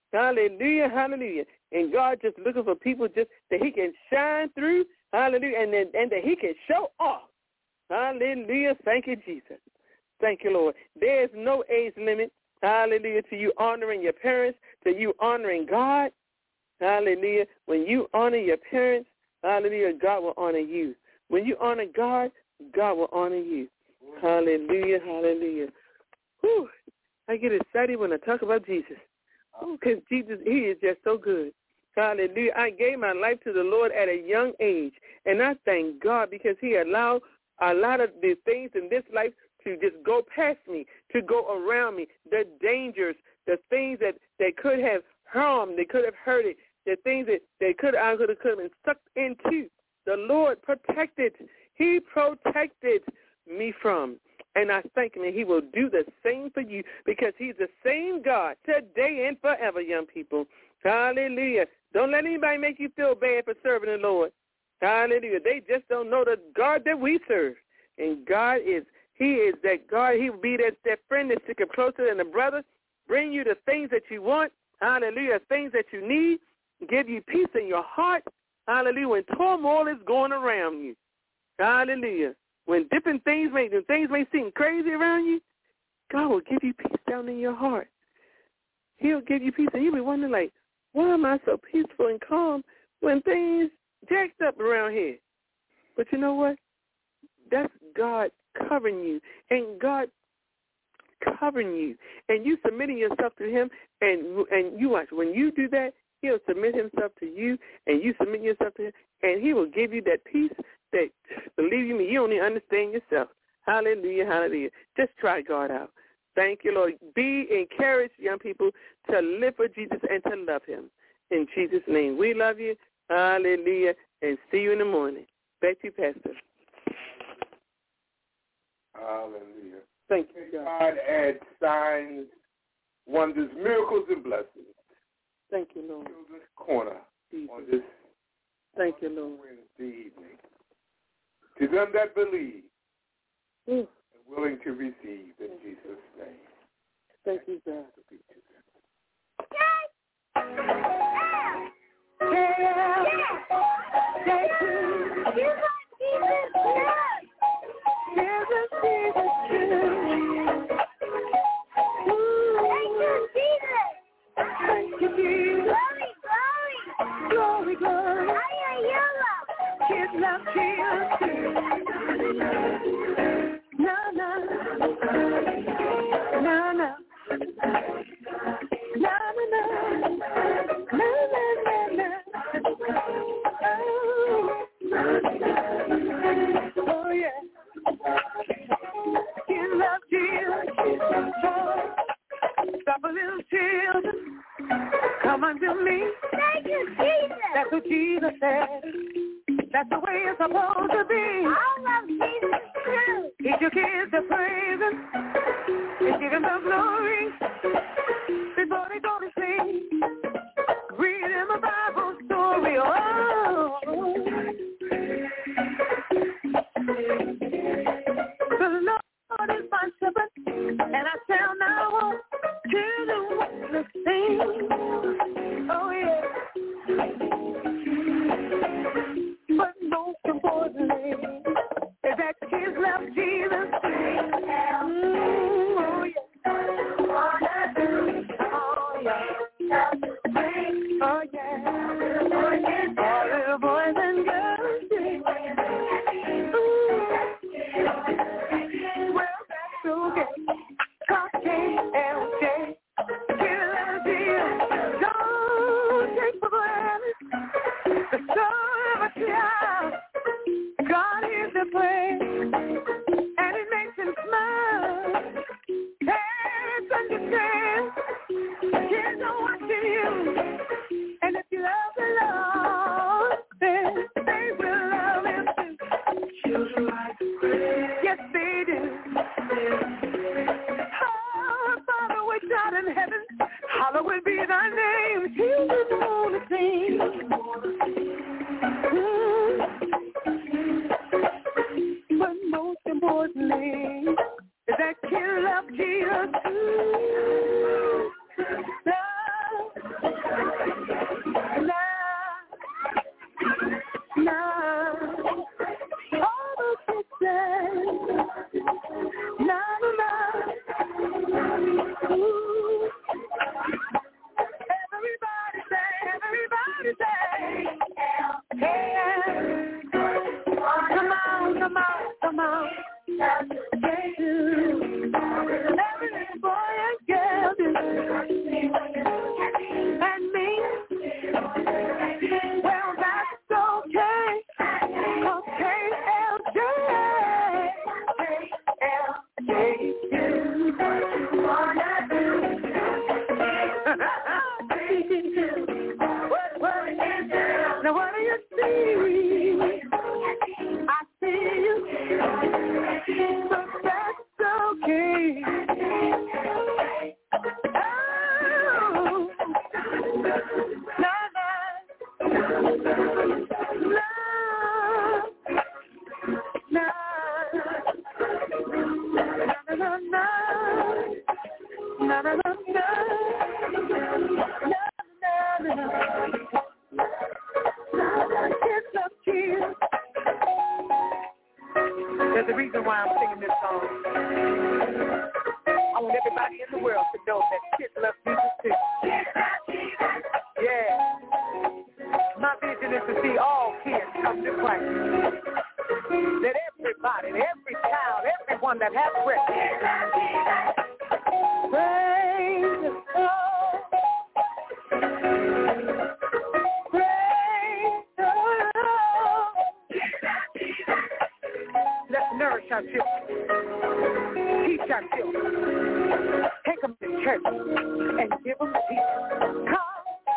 Hallelujah, hallelujah. And God just looking for people just that he can shine through, hallelujah, and, then, and that he can show off. Hallelujah. Thank you, Jesus. Thank you, Lord. There is no age limit, hallelujah, to you honoring your parents, to you honoring God. Hallelujah. When you honor your parents, hallelujah, God will honor you. When you honor God, God will honor you. Hallelujah, hallelujah. Whew. I get excited when I talk about Jesus. Because Jesus, he is just so good. Hallelujah. I gave my life to the Lord at a young age, and I thank God because he allowed a lot of the things in this life to just go past me, to go around me, the dangers, the things that they could have harmed, they could have hurt it, the things that they could I could have, could have been sucked into. The Lord protected. He protected me from. And I thank him, and he will do the same for you because he's the same God today and forever, young people. Hallelujah. Don't let anybody make you feel bad for serving the Lord. Hallelujah. They just don't know the God that we serve. And God is, he is that God. He will be that, that friend that stick closer than a brother, bring you the things that you want. Hallelujah. Things that you need, give you peace in your heart. Hallelujah. When turmoil is going around you. Hallelujah. When different things may, when things may seem crazy around you, God will give you peace down in your heart. He'll give you peace. And you'll be wondering, like, why am I so peaceful and calm when things jacked up around here? But you know what? That's God covering you. And God covering you. And you submitting yourself to him. And and you watch, when you do that, he'll submit himself to you. And you submit yourself to him. And he will give you that peace that, believe you me, you don't even understand yourself. Hallelujah, hallelujah. Just try God out. Thank you, Lord. Be encouraged, young people, to live for Jesus and to love him. In Jesus' name, we love you. Hallelujah. And see you in the morning. Back to you, Pastor. Hallelujah. Thank you, God. God adds signs, wonders, miracles, and blessings. Thank you, Lord. Children's Corner Jesus. on this Thank you, Lord. Wednesday evening. To them that believe mm. and willing to receive in Jesus' name. Thank you, God. Thank you, Jesus. Glory, glory. Glory, glory. Kids love Jesus. No, no. No, no. No, no, no. No, no, no, no. Oh, oh yeah. Kids love Jesus. Stop a little children. Come unto me. Thank you, Jesus. That's what Jesus said. That's the way it's supposed to be. I love Jesus too. Teach your kids to praise him and give him the glory before they go to sleep. Read them a Bible story. Oh, the Lord is my shepherd, and I shall not want to do what thing. Oh yeah. But most importantly, is that kids love Jesus. Mm, oh yeah. Oh yeah. Oh yeah. All little boys and girls sing. Well, that's okay. God can't L J. Kids love Jesus. Don't take for granted the soul of a child. God is the praise, and it makes him smile. Parents understand, kids are watching you, and if you love the Lord, then they will love him too. Children like to pray. Yes, they do. Oh, Father, which art in heaven, hallowed be thy name. Children want to sing. But most importantly, is that kid love Jesus. Love, yeah, and me. Well, that's okay. Okay, L J. L J, you wanna do. What, what is it? Now what do you see? I see you. But that's okay. Oh, na na, na, na, na, na, na, na, na, na, na. There's a reason why I'm singing this song. I want everybody in the world to know that kids love Jesus too. Yeah. My vision is to see all kids come to Christ. That everybody, every child, everyone that has breath, praise the Lord. Praise the Lord. Let's nourish our children. Teach our children. Take them to church and give them peace. Come.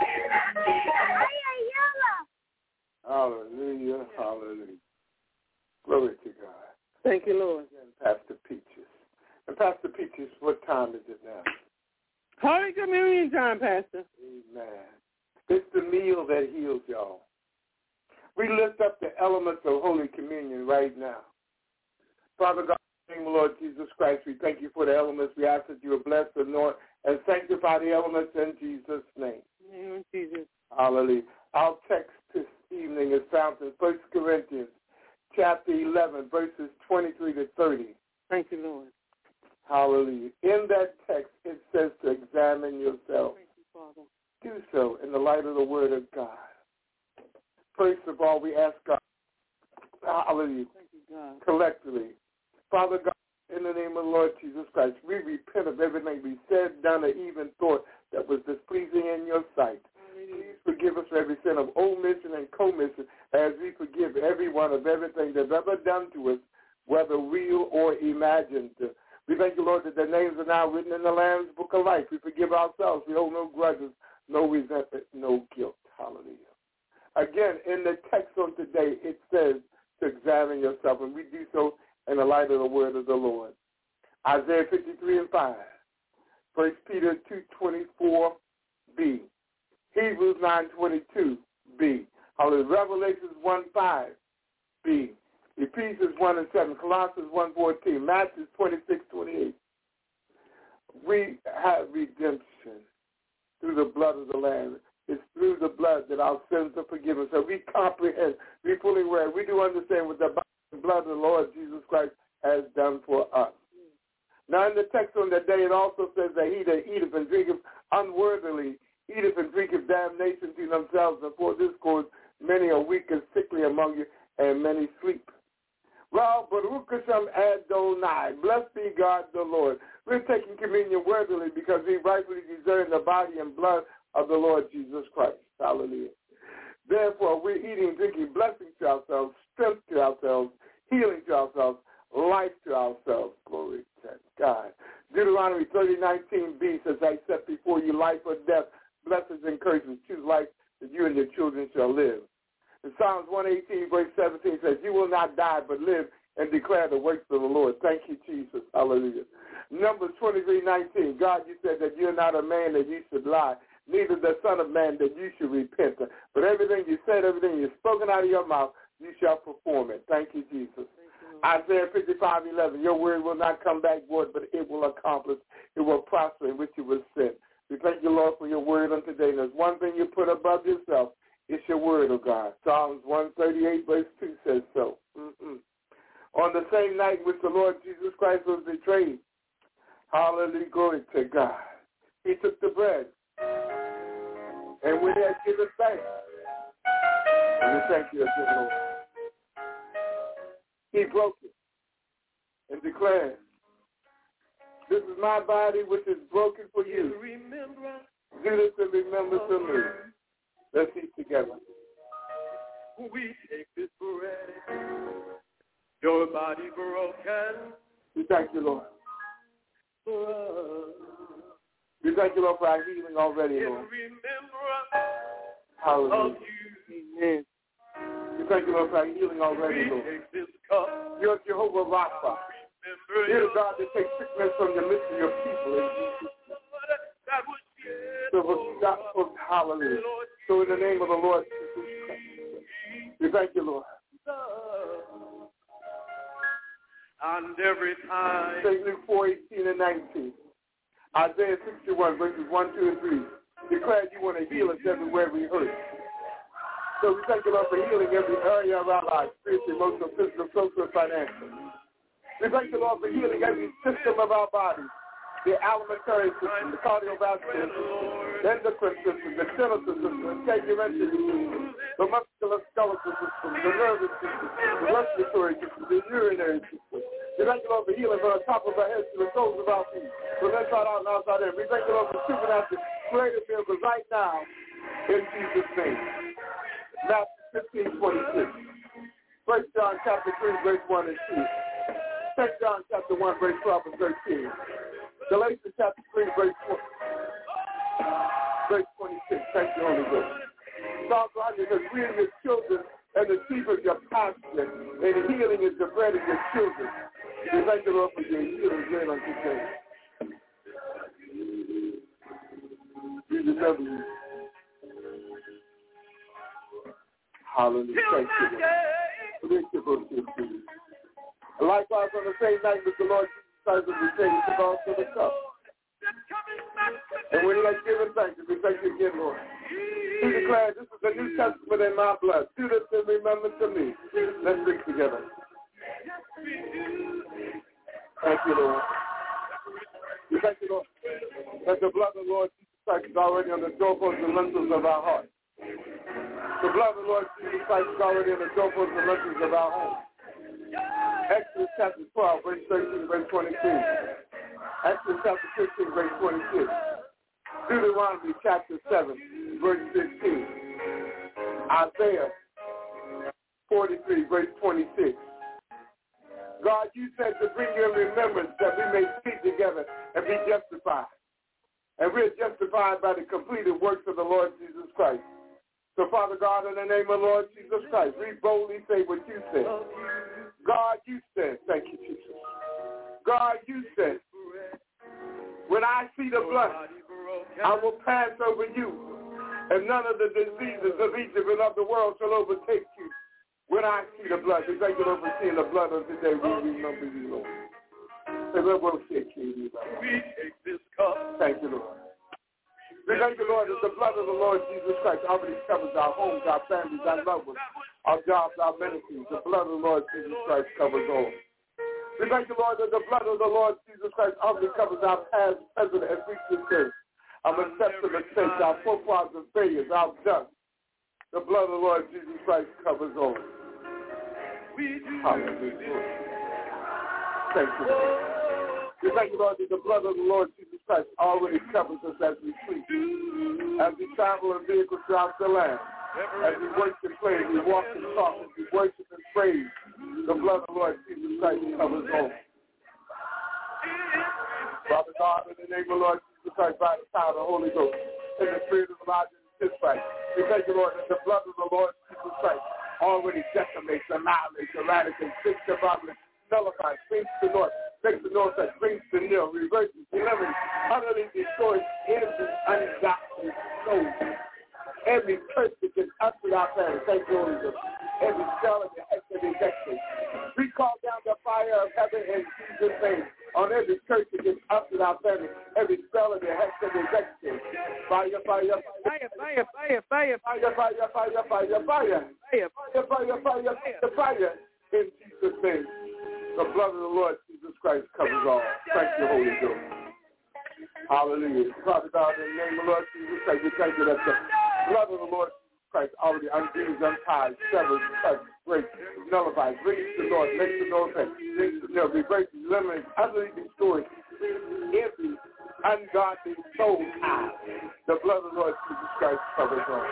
Hallelujah, hallelujah. Glory to God. Thank you, Lord. And Pastor Peaches. And Pastor Peaches, what time is it now? Holy Communion time, Pastor. Amen. It's the meal that heals y'all. We lift up the elements of Holy Communion right now. Father God, in the name of Lord Jesus Christ, we thank you for the elements. We ask that you will bless, anoint, and sanctify the elements in Jesus' name. In the name of Jesus. Hallelujah. Our text this evening is found in First Corinthians chapter eleven, verses twenty-three to thirty. Thank you, Lord. Hallelujah. In that text, it says to examine yourself. Thank you, Father. Do so in the light of the Word of God. First of all, we ask God, hallelujah, Thank you, God. Collectively. Father God, in the name of the Lord Jesus Christ, we repent of everything we said, done, or even thought that was displeasing in your sight. Please forgive us for every sin of omission and commission, as we forgive everyone of everything that's ever done to us, whether real or imagined. We thank you, Lord, that their names are now written in the Lamb's Book of Life. We forgive ourselves. We hold no grudges, no resentment, no guilt. Hallelujah. Again, in the text on today, it says to examine yourself, and we do so in the light of the word of the Lord. Isaiah fifty-three and five, First Peter two twenty-four b, Hebrews nine twenty-two b, Hallelujah. Revelations one five b, Ephesians one and seven, Colossians one fourteen, Matthew twenty-six twenty-eight. We have redemption through the blood of the Lamb. It's through the blood that our sins are forgiven. So we comprehend, we fully aware, we do understand what the blood of the Lord Jesus Christ has done for us. Now in the text on that day, it also says that he that eateth and drinketh unworthily eateth and drinketh damnation to themselves, and for this cause many are weak and sickly among you, and many sleep. Well, Baruch Hashem Adonai, blessed be God the Lord. We're taking communion worthily because we rightfully deserve the body and blood of the Lord Jesus Christ. Hallelujah. Therefore, we're eating, drinking blessings to ourselves, strength to ourselves, healing to ourselves, life to ourselves. Glory to God. Deuteronomy thirty nineteen b says, I set before you life or death, blessings and curses. Choose life that you and your children shall live. And Psalms one eighteen, verse seventeen says, you will not die but live and declare the works of the Lord. Thank you, Jesus. Hallelujah. Numbers twenty-three nineteen, God, you said that you're not a man that you should lie, neither the Son of Man that you should repent. But everything you said, everything you've spoken out of your mouth, you shall perform it. Thank you, Jesus. Thank you, Isaiah fifty-five eleven, your word will not come back void, but it will accomplish. It will prosper in which it was sent. We thank you, Lord, for your word on today. And there's one thing you put above yourself. It's your word, oh God. Psalms one thirty-eight, verse two says so. Mm-mm. On the same night which the Lord Jesus Christ was betrayed, hallelujah, glory to God, he took the bread. And when he had given thanks, and we thank you, Lord, he broke it and declared, This is my body which is broken for you. Do this in remembrance of me. Let's eat together. We take this bread, your body broken. We thank you, Lord. For us. We thank you, Lord, for our healing already, Lord. Hallelujah. Amen. We thank you, Lord, for our healing already, Lord. You're Jehovah Rapha. You're the God that takes sickness from the midst of your people. So, God, hallelujah. So in the name of the Lord Jesus Christ, we thank you, Lord. And every time. Saint Luke four, eighteen and nineteen. Isaiah sixty-one, verses one, two, and three. Declare you want to heal us everywhere we hurt. So we thank you, Lord, for healing every area of our lives, spiritual, emotional, physical, social, and financial. We thank you, Lord, for healing every system of our bodies. The alimentary system, the cardiovascular system, the endocrine system, the skeletal system, the integumentary system, the musculoskeletal system, the nervous system, the respiratory system, the urinary system. We thank you, Lord, for healing from the top of our heads to the soles of our feet, from inside out and outside in. We thank you, Lord, for supernatural creative miracles right now in Jesus' name. Matthew fifteen, twenty-six. First John chapter three, verse one and two. Second John chapter one, verse twelve and thirteen. Galatians chapter three, verse twenty-six. Thank you, Holy Ghost. Psalm one hundred says, we are your children, and the sheep is your pasture, and healing is the bread of your children. We thank you, Lord, for your healing bread on today. We remember you. Hallelujah. Thank you, Lord. Likewise, on the same night with the Lord Jesus Christ, we take the cross to the cup. And when he has given thanks, we thank you again, Lord. He declared, this is the New Testament in my blood. Do this in remembrance of me. Let's drink together. Thank you, Lord. We thank you, Lord, that the blood of the Lord Jesus Christ is already on the doorposts and lintels of our heart. The blood of the Lord Jesus Christ is already on the doorposts and lintels of our home. Exodus chapter twelve, verse thirteen, verse twenty-two. Exodus chapter fifteen, verse twenty-six. Deuteronomy chapter seven, verse sixteen. Isaiah forty-three, verse twenty-six. God, you said to bring you in remembrance that we may speak together and be justified. And we are justified by the completed works of the Lord Jesus Christ. So, Father God, in the name of the Lord Jesus Christ, we boldly say what you said. God, you said, thank you, Jesus. God, you said, when I see the blood, I will pass over you, and none of the diseases of Egypt and of the world shall overtake you. When I see the blood, we thank you, Lord, for seeing the blood of today. We remember you, Lord. We take this cup. Thank you, Lord. We thank you, Lord, that the blood of the Lord Jesus Christ already covers our homes, our families, our loved ones, our jobs, our ministries. The blood of the Lord Jesus Christ covers all. We thank you, Lord, that the blood of the Lord Jesus Christ already covers our past, present, and future sins, our missteps and mistakes, our forefathers and failures, our dust. The blood of the Lord Jesus Christ covers all. Hallelujah. Thank you, Lord. We thank you, Lord, that the blood of the Lord Jesus Christ already covers us as we sleep, as we travel in vehicles throughout the land, as we work and play, as we walk and talk, as we worship and praise. The blood of the Lord Jesus Christ covers all. Father God, in the name of the Lord Jesus Christ, by the power of the Holy Ghost, in the spirit of Elijah and His Christ, we thank you, Lord, that the blood of the Lord Jesus Christ already decimates, annihilates, eradicates, fixes the problem, nullifies, brings to north, makes the north that brings to nil, reverses, delivers, utterly destroys every ungodly soul. Every curse that gets up to our family, thank you, Holy Ghost. Every spell and the hex of rejection. We call down the fire of heaven in Jesus' name on every curse that gets up to our family, every spell and the hex of rejection. Fire, fire, fire, fire, fire, fire, fire, fire, fire, fire, fire, fire, fire, fire, fire, fire, in Jesus' name. The blood of the Lord Jesus Christ covers all. Thank you, Holy Ghost. Hallelujah. Father God, in the name of the Lord Jesus Christ, we thank you that the blood of the Lord Jesus Christ already undoes, unties, severs, cuts, breaks, nullifies, brings to north, makes the north end, brings to nil, reverses, eliminates, utterly destroys every ungodly soul tie. The blood of the Lord Jesus Christ covers all.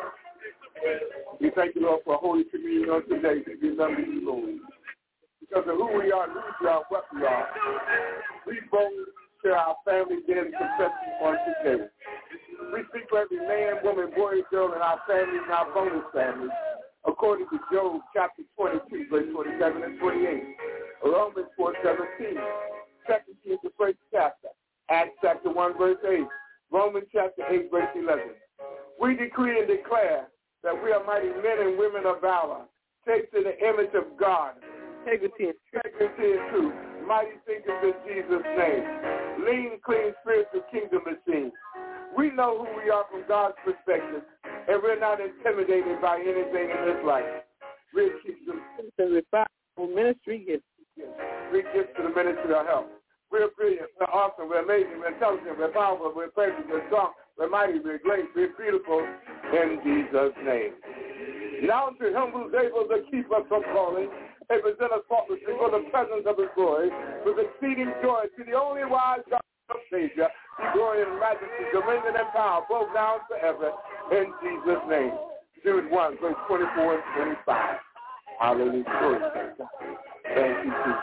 We thank you, Lord, for Holy Communion on today to be done to you, Lord. Because of who we are, who we are, what we are. We boldly share our family dead confession on today. We speak for every man, woman, boy, girl in our families and our bonus families, according to Job chapter twenty-two, verse twenty-seven and twenty-eight, Romans four seventeen, Second Kings the first chapter, Acts chapter one, verse eight, Romans chapter eight, verse eleven. We decree and declare that we are mighty men and women of valor, shaped in the image of God, integrity and truth, mighty thinkers in Jesus' name, lean, clean, spiritual kingdom machines. We know who we are from God's perspective, and we're not intimidated by anything in this life. We're kingdom ministry gifts. We give to the ministry of help. We're brilliant, we're awesome, we're amazing, we're intelligent, we're powerful, we're perfect, we're strong, we're mighty, we're great, we're beautiful, in Jesus' name. Now to him who's able to keep us from falling and present us faultlessly for the presence of his glory, with exceeding joy, to the only wise God and Savior, be glory and majesty, dominion and power, both now and forever, in Jesus' name. Jude one, verse twenty-four and twenty-five. Hallelujah. Glory to God. Thank you, Jesus.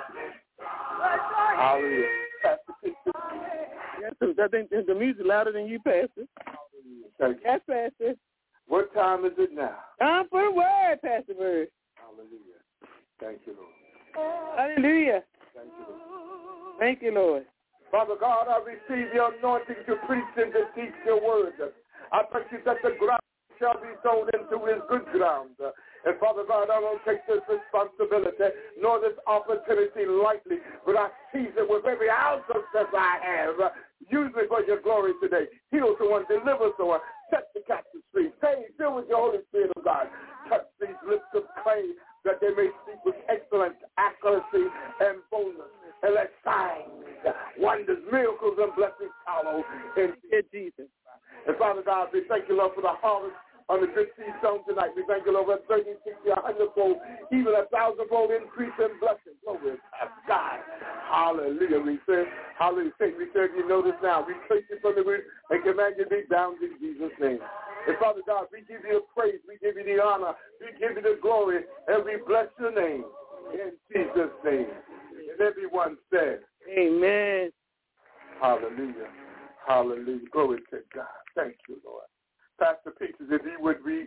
Hallelujah. Pastor Peter. Yes, I think the music louder than you, Pastor. Thank you. Yes, Pastor. What time is it now? Time for the word, Pastor Bird. Hallelujah. Thank you, Lord. Hallelujah. Thank you, Lord. Thank you, Lord. Father God, I receive your anointing to preach and to teach your word. I thank you that the ground shall be sown into his good ground. And Father God, I don't take this responsibility nor this opportunity lightly, but I seize it with every ounce of strength I have. Use me for your glory today. Heal someone, deliver someone, set the captives free. Stay filled with your Holy Spirit, of God. Touch these lips of clay that they may speak with excellence, accuracy, and boldness. And let signs, wonders, miracles, and blessings follow in Jesus. And Father God, we thank you, Lord, for the harvest on the good seed sown tonight. We thank you, Lord, for thirty, sixty, a hundredfold, even a thousandfold increase in blessings. Glory to God. Hallelujah. We serve, hallelujah. We serve you notice now. We place you from the root and command you to be bound in Jesus' name. And Father God, we give you the praise. We give you the honor. We give you the glory. And we bless your name in Jesus' name. And everyone said, amen. Hallelujah. Hallelujah. Glory to God. Thank you, Lord. Pastor Peters, if you would read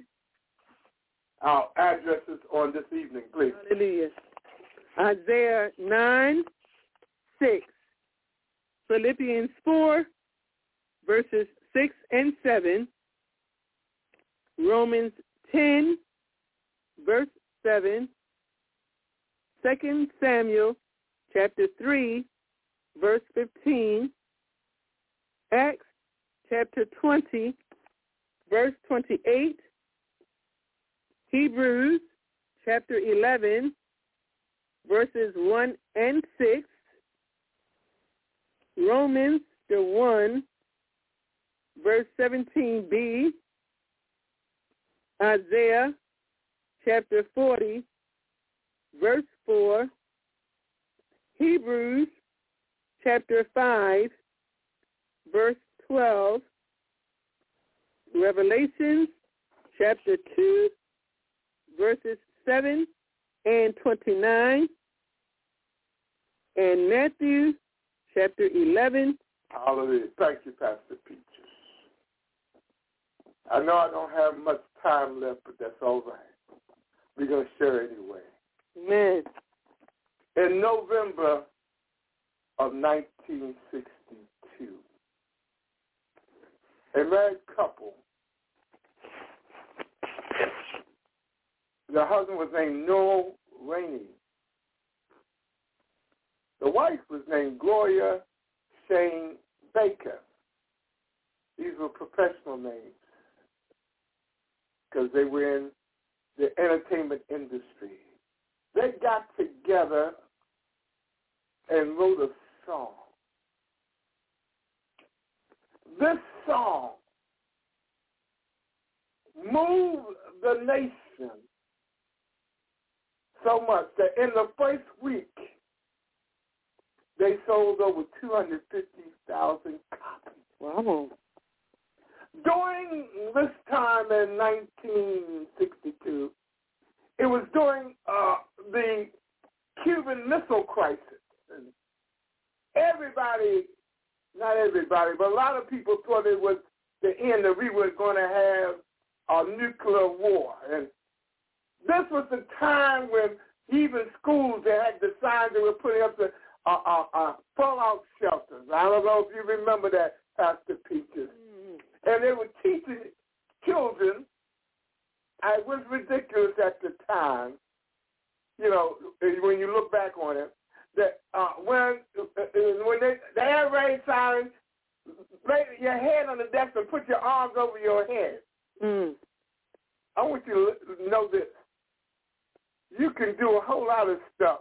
our addresses on this evening, please. Hallelujah. Isaiah nine, six. Philippians four, verses six and seven. Romans ten, verse seven. Second Samuel chapter three, verse fifteen. Acts chapter twenty, verse twenty-eight. Hebrews chapter eleven, verses one and six. Romans the one, verse seventeen b. Isaiah chapter forty, verse four. Hebrews chapter five, verse twelve. Revelations chapter two, verses seven and twenty-nine. And Matthew chapter eleven. Hallelujah. Thank you, Pastor Peaches. I know I don't have much time left, but that's all right. We're going to share anyway. Amen. In November of nineteen sixty-two, a married couple, the husband was named Noel Rainey. The wife was named Gloria Shane Baker. These were professional names because they were in the entertainment industry. They got together and wrote a song. This song moved the nation so much that in the first week They sold over two hundred fifty thousand copies. Wow. During this time in nineteen sixty-two, it was during uh, the Cuban Missile Crisis. And everybody, not everybody, but a lot of people thought it was the end, that we were going to have a nuclear war. And this was the time when even schools, they had the signs they were putting up the uh, uh, uh, fallout shelters. I don't know if you remember that, Pastor Peaches. Mm-hmm. And they were teaching children, and it was ridiculous at the time, you know, when you look back on it, that uh, when when they, the air raid siren, lay your head on the desk and put your arms over your head. Mm. I want you to know this. You can do a whole lot of stuff,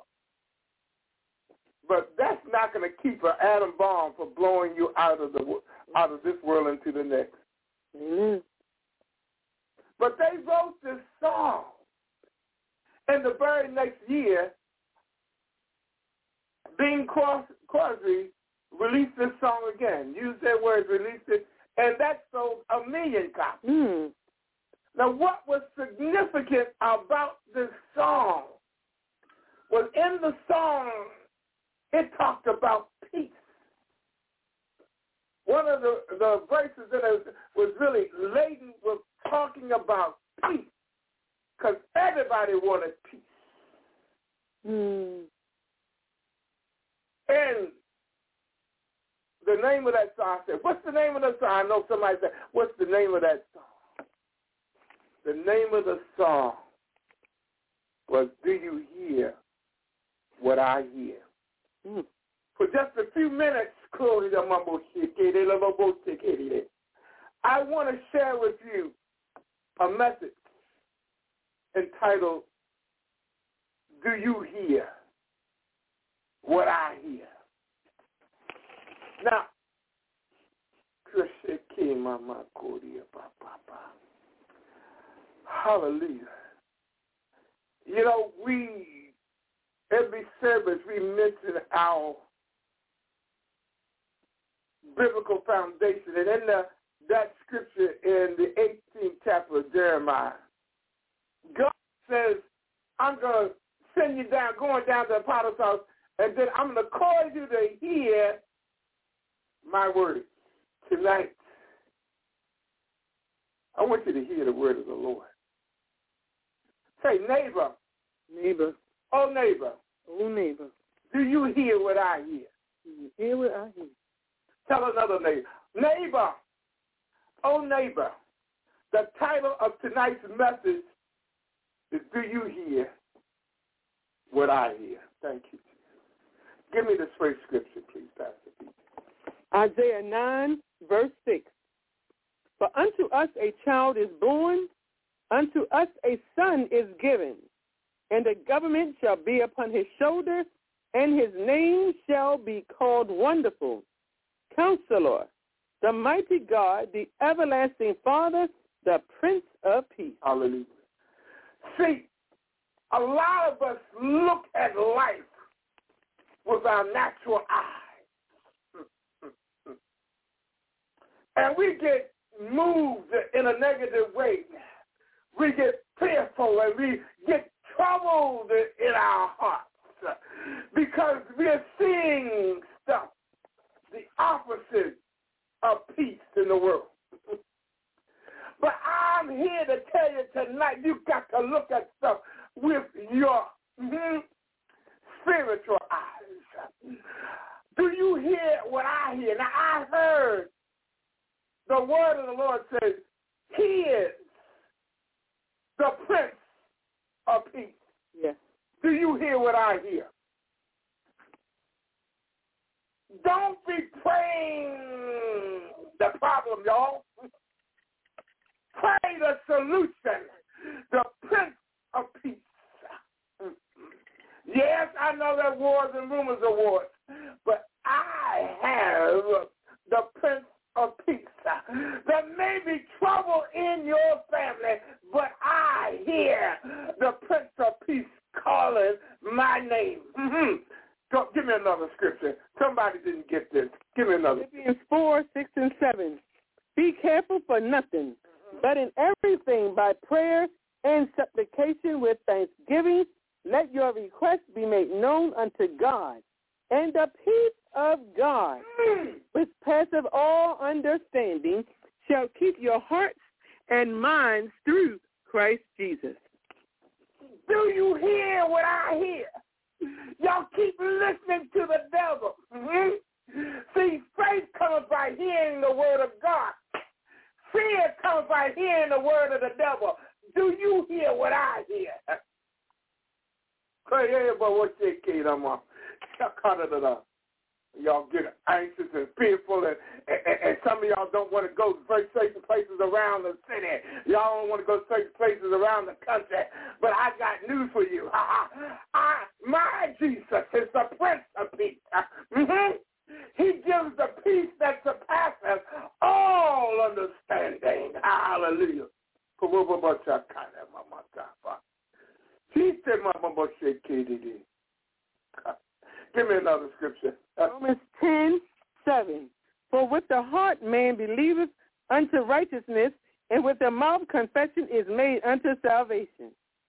but that's not going to keep an atom bomb from blowing you out of the out of this world into the next. Mm. But they wrote this song, and the very next year, Bing Crosby released this song again. Used their words, released it, and that sold a million copies. Mm. Now, what was significant about this song was in the song, it talked about peace. One of the, the verses in it was really laden with talking about peace, because everybody wanted peace. Mm. And the name of that song, I said, what's the name of the song? I know somebody said, what's the name of that song? The name of the song was Do You Hear What I Hear? Mm. For just a few minutes, I want to share with you a message entitled, Do You Hear What I Hear? Now, hallelujah. You know, we, every service, we mention our biblical foundation. And in the, that scripture in the eighteenth chapter of Jeremiah, God says, I'm going to send you down, going down to the potter's house, and then I'm going to cause you to hear my word tonight. I want you to hear the word of the Lord. Say, neighbor. Neighbor. Oh, neighbor. Oh, neighbor. Do you hear what I hear? Do you hear what I hear? Tell another neighbor. Neighbor. Oh, neighbor. The title of tonight's message is Do You Hear What I Hear? Thank you. Give me this first scripture, please, Pastor Pete. Isaiah nine, verse six. For unto us a child is born, unto us a son is given, and the government shall be upon his shoulder, and his name shall be called Wonderful, Counselor, the Mighty God, the Everlasting Father, the Prince of Peace. Hallelujah. See, a lot of us look at life with our natural eyes. And we get moved in a negative way. We get fearful and we get troubled in our hearts because we are seeing stuff, the opposite of peace in the world. But I'm here to tell you tonight, you've got to look at stuff with your mm, spiritual eyes. Do you hear what I hear? Now, I heard the word of the Lord says, he is the Prince of Peace. Yes. Do you hear what I hear? Don't be praying the problem, y'all. Pray the solution, the Prince of Peace. Yes, I know that wars and rumors of wars, but I have the Prince of Peace. There may be trouble in your family, but I hear the Prince of Peace calling my name. Mm-hmm. Go, give me another another scripture. Somebody didn't get this. Give me another. Philippians four, six, and seven. Be careful for nothing, but in everything by prayer and supplication with thanksgiving, let your requests be made known unto God. And the peace of God, which passeth all understanding, shall keep your hearts and minds through Christ Jesus. Do you hear what I hear? Y'all keep listening to the devil. Mm-hmm. See, faith comes by hearing the word of God. Fear comes by hearing the word of the devil. Do you hear what I hear? Y'all get anxious and fearful, and, and, and some of y'all don't want to go to certain places around the city. Y'all don't want to go to certain places around the country. But I got news for you. I, my Jesus is the Prince of Peace. Mm-hmm. He gives the peace that surpasses all understanding. Hallelujah. Give me another scripture. Romans ten, seven. For with the heart man believeth unto righteousness, and with the mouth confession is made unto salvation.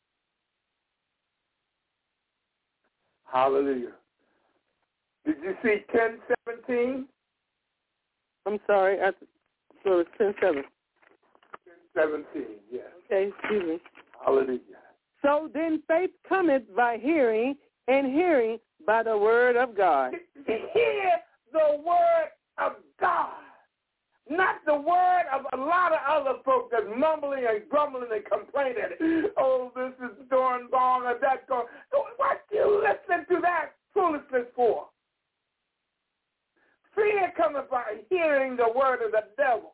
Hallelujah. Did you see ten seventeen? I'm sorry. I, so it's ten seven. ten seventeen, yes. Okay, excuse me. Hallelujah. So then faith cometh by hearing, and hearing by the word of God. Hear the word of God. Not the word of a lot of other folks that's mumbling and grumbling and complaining. Oh, this is doing wrong or that's going. What you listening to that foolishness for? Fear cometh by hearing the word of the devil.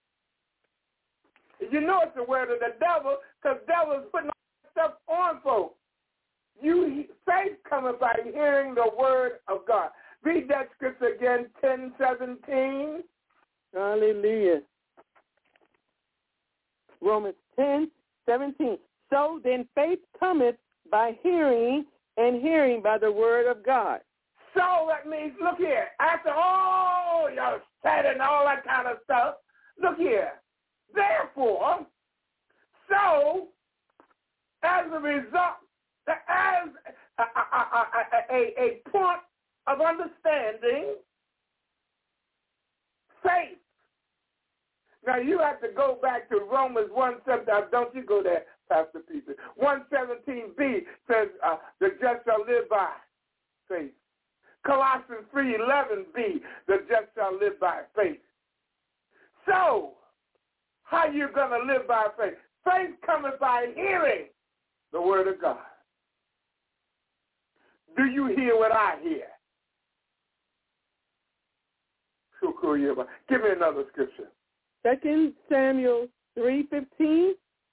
You know it's the word of the devil because the devil is putting all that stuff on folks. You faith cometh by hearing the word of God. Read that scripture again, ten seventeen. Hallelujah. Romans ten seventeen. So then faith cometh by hearing, and hearing by the word of God. So that means, look here, after all your said and all that kind of stuff, look here. Therefore, so as a result, as a, a, a, a point of understanding, faith. Now, you have to go back to Romans one seventeen. Don't you go there, Pastor Peter. one seventeen b says uh, the just shall live by faith. Colossians three eleven b, the just shall live by faith. So, how you going to live by faith? Faith cometh by hearing the word of God. Do you hear what I hear? Give me another scripture. Second Samuel three fifteen.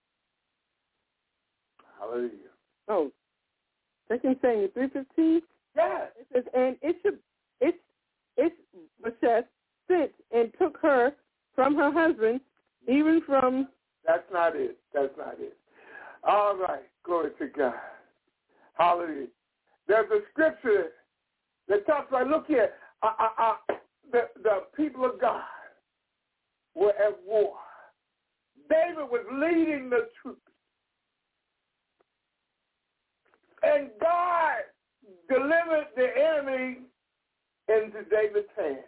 Hallelujah. Oh, Second Samuel three fifteen. Yes. It says, and Ishb, Ish, Ishbosheth sent and took her from her husband, even from. That's not it. That's not it. All right. Glory to God. Hallelujah. There's a scripture that talks about, look here, uh, uh, uh, the, the people of God were at war. David was leading the troops. And God delivered the enemy into David's hands.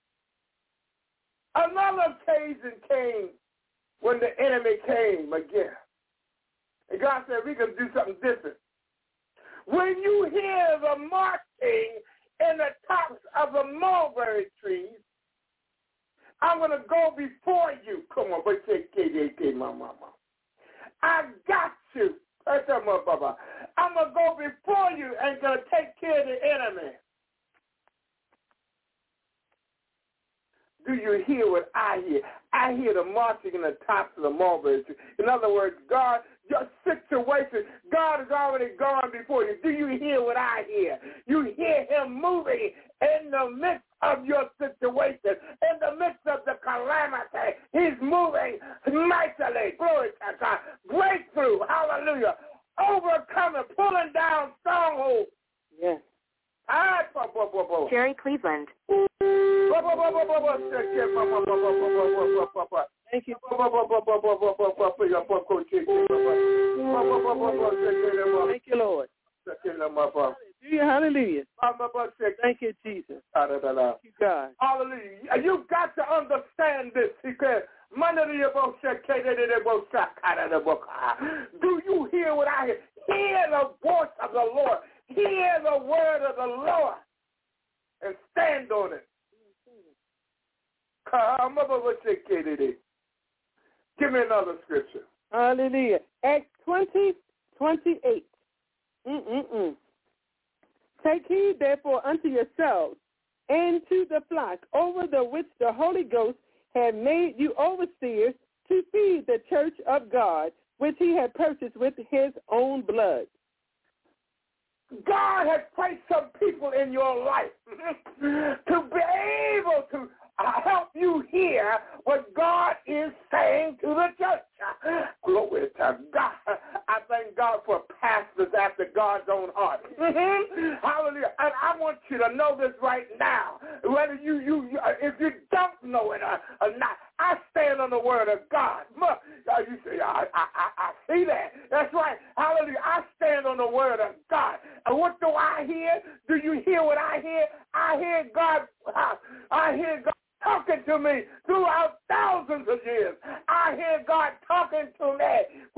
Another occasion came when the enemy came again. And God said, we can do something different. When you hear the marching in the tops of the mulberry trees, I'm going to go before you. Come on, but say, K J K, my mama. I got you. I'm going to go before you and going to take care of the enemy. Do you hear what I hear? I hear the marching in the tops of the mulberry tree. In other words, God, your situation, God has already gone before you. Do you hear what I hear? You hear him moving in the midst of your situation, in the midst of the calamity. He's moving mightily. Glory to God. Breakthrough. Hallelujah. Overcoming, pulling down strongholds. Yes. Jerry Cleveland. Thank you. Thank you, Lord. Hallelujah, hallelujah. Thank you, Jesus. Thank you, God. Hallelujah. You've got to understand this. He said, do you hear what I hear? Hear the voice of the Lord. Hear the word of the Lord and stand on it. Give me another scripture. Hallelujah. Acts twenty, twenty-eight. Mm-mm-mm. Take heed, therefore, unto yourselves and to the flock over the which the Holy Ghost had made you overseers to feed the church of God, which he had purchased with his own blood. God has placed some people in your life to be able to help you hear what God is saying to the church. Glory to God. I thank God for pastors after God's own heart. Hallelujah. And I want you to know this right now. Whether you, you, you if you don't know it or, or not, I stand on the word of God. You say, I, I, I see that. That's right. Hallelujah. I stand on the word of God. And what do I hear? Do you hear what I hear? I hear God. I hear God talking to me throughout thousands of years. I hear God talking to me.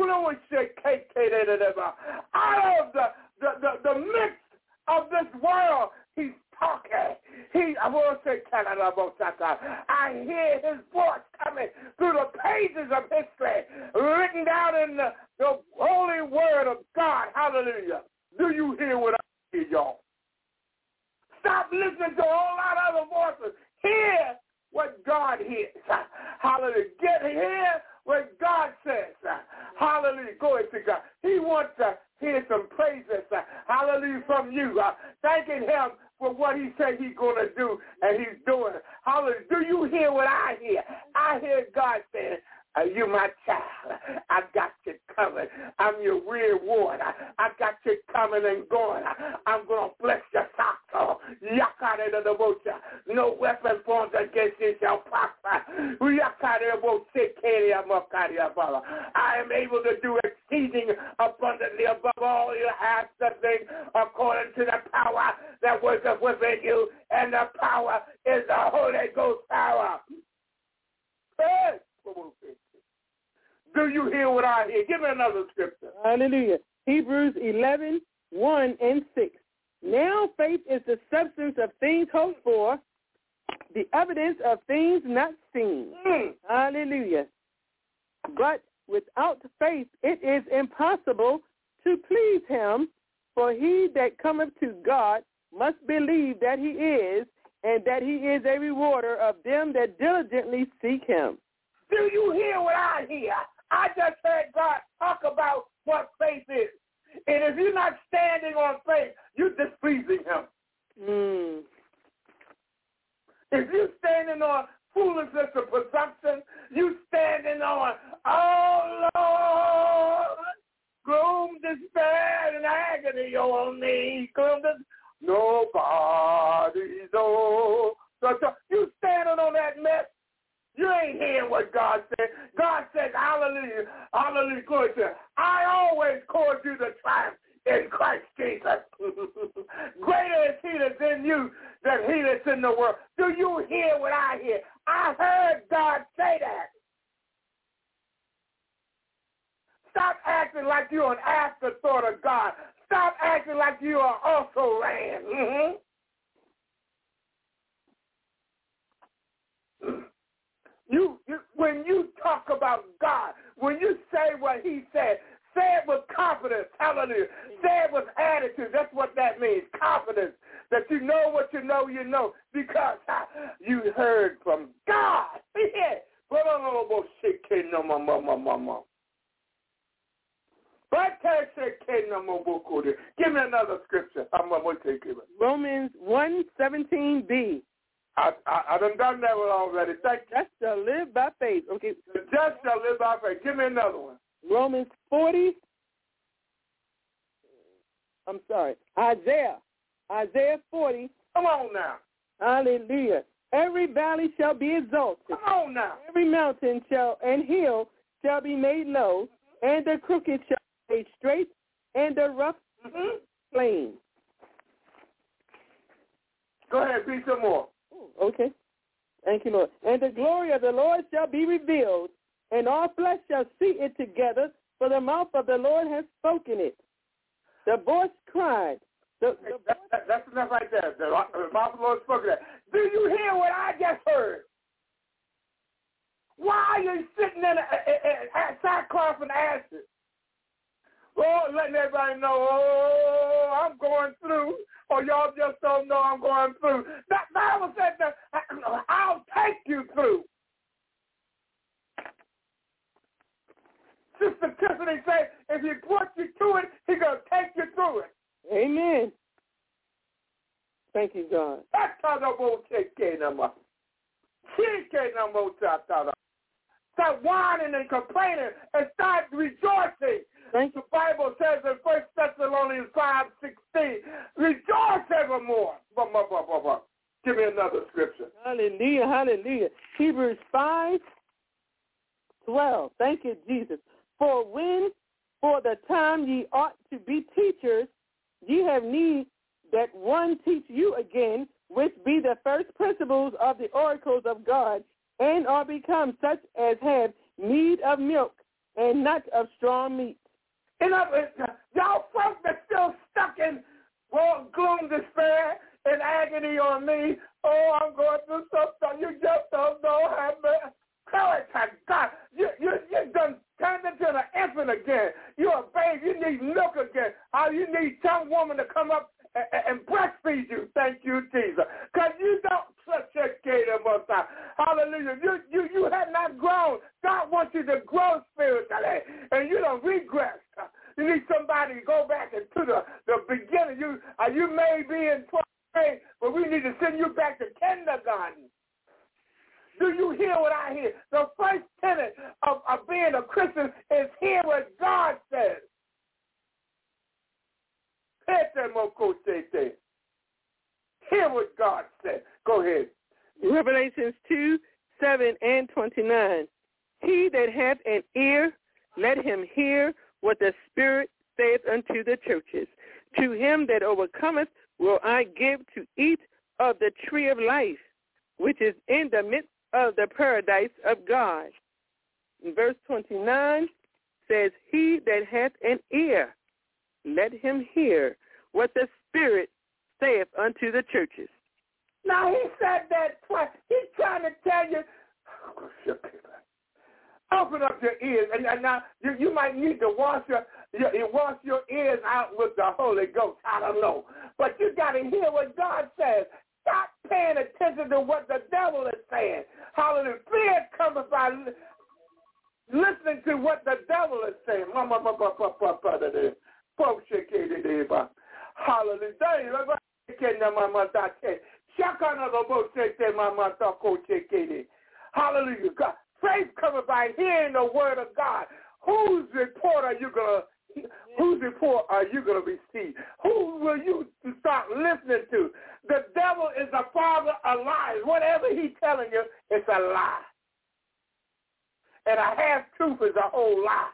Out of the, the, the, the midst of this world, he's talking. He, I will say, I hear his voice coming through the pages of history, written down in the, the holy word of God. Hallelujah. Do you hear what I hear, y'all? Stop listening to a whole lot of other voices. Hear what God hears. Hallelujah. Get here what God says. Hallelujah. Glory to God. He wants to hear some praises. Hallelujah from you. Uh, thanking him for what he said he's going to do, and he's doing it. Hallelujah. Do you hear what I hear? I hear God saying, Uh, you my child. I got you covered. I'm your reward. I, I got you coming and going. I, I'm going to bless your socks off. No weapon formed against you shall prosper. I am able to do exceeding abundantly above all you ask to think according to the power that worketh within you. And the power is the Holy Ghost power. Hey. Do you hear what I hear? Give me another scripture. Hallelujah. Hebrews eleven, one and six. Now faith is the substance of things hoped for, the evidence of things not seen. Mm. Hallelujah. But without faith it is impossible to please him, for he that cometh to God must believe that he is, and that he is a rewarder of them that diligently seek him. Do you hear what I hear? I just heard God talk about what faith is. And if you're not standing on faith, you're displeasing him. Mm. If you're standing on foolishness or presumption, you're standing on, oh, Lord, gloom, despair, and agony on me. Gloom, this, nobody's oh. So, so you standing on that mess. You ain't hearing what God said. God says, hallelujah, hallelujah, glory to God. I always cause you to triumph in Christ Jesus. Greater is he that's in you than he that's in the world. Do you hear what I hear? I heard God say that. Stop acting like you're an afterthought of God. Stop acting like you are also ran. Mm-hmm. You, you, when you talk about God, when you say what he said, say it with confidence. Hallelujah. Say it with attitude. That's what that means, confidence, that you know what you know you know because uh, you heard from God. Give me another scripture. I'm going to take it. Romans one seventeen b. I, I, I done done that one already. Thank you. Just shall live by faith. Okay. The just shall live by faith. Give me another one. Romans forty. I'm sorry. Isaiah Isaiah forty. Come on now. Hallelujah. Every valley shall be exalted. Come on now. Every mountain shall and hill shall be made low, and the crooked shall be made straight, and the rough mm-hmm. plain. Go ahead, read some more. Ooh, okay. Thank you, Lord. And the glory of the Lord shall be revealed, and all flesh shall see it together, for the mouth of the Lord has spoken it. The voice cried. The, the that, that, that's enough right there. The, the mouth of the Lord spoke that. Do you hear what I just heard? Why are you sitting in at sackcloth and ashes? Lord, letting everybody know, oh, I'm going through, or y'all just don't know I'm going through. That Bible said that I'll take you through. Sister Tiffany said, if he puts you to it, he's going to take you through it. Amen. Thank you, God. That's how the most take number. She can't number Start whining and complaining and start rejoicing. Thank the Bible says in First Thessalonians five sixteen, rejoice evermore. Give me another scripture. Hallelujah, hallelujah. Hebrews five twelve. Thank you, Jesus. For when for the time ye ought to be teachers, ye have need that one teach you again, which be the first principles of the oracles of God, and are become such as have need of milk and not of strong meat. You know, y'all folks that still stuck in well, gloom, despair, and agony on me. Oh, I'm going through something. You just don't know how much. Glory to God. You, you, you done turned into an infant again. You're a baby. You need milk again. How you need some woman to come up and, and breastfeed you. Thank you, Jesus. Because you don't trust your gator, Most High. Hallelujah. You, you, you have not grown. God wants you to grow spiritually, and you don't regress. You need somebody to go back into the, the beginning. You, uh, you may be in twelfth grade, but we need to send you back to kindergarten. Do you hear what I hear? The first tenet of, of being a Christian is hear what God says. Hear what God said. Go ahead. Revelations two, seven and twenty-nine. He that hath an ear, let him hear what the Spirit saith unto the churches. To him that overcometh will I give to eat of the tree of life, which is in the midst of the paradise of God. Verse twenty-nine says, he that hath an ear, let him hear what the Spirit saith unto the churches. Now, he said that twice. He's trying to tell you, open up your ears. And, and now, you, you might need to wash your, your, you wash your ears out with the Holy Ghost. I don't know. But you got to hear what God says. Stop paying attention to what the devil is saying. Hallelujah. Fear comes by listening to what the devil is saying. Hallelujah. God. Faith comes by hearing the word of God. Whose report are you going to Whose report are you going to receive? Who will you start listening to? The devil is the father of lies. Whatever he's telling you, it's a lie. And a half-truth is a whole lie.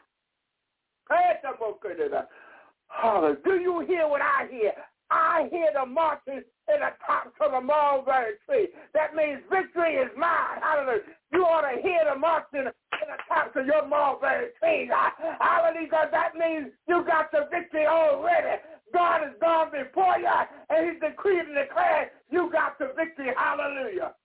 Hallelujah. Do you hear what I hear? I hear the marching in the tops of the mulberry tree. That means victory is mine. Hallelujah. You ought to hear the marching in the tops of your mulberry tree. Hallelujah. Because that means you got the victory already. God has gone before you, and he's decreed and declared you got the victory. Hallelujah.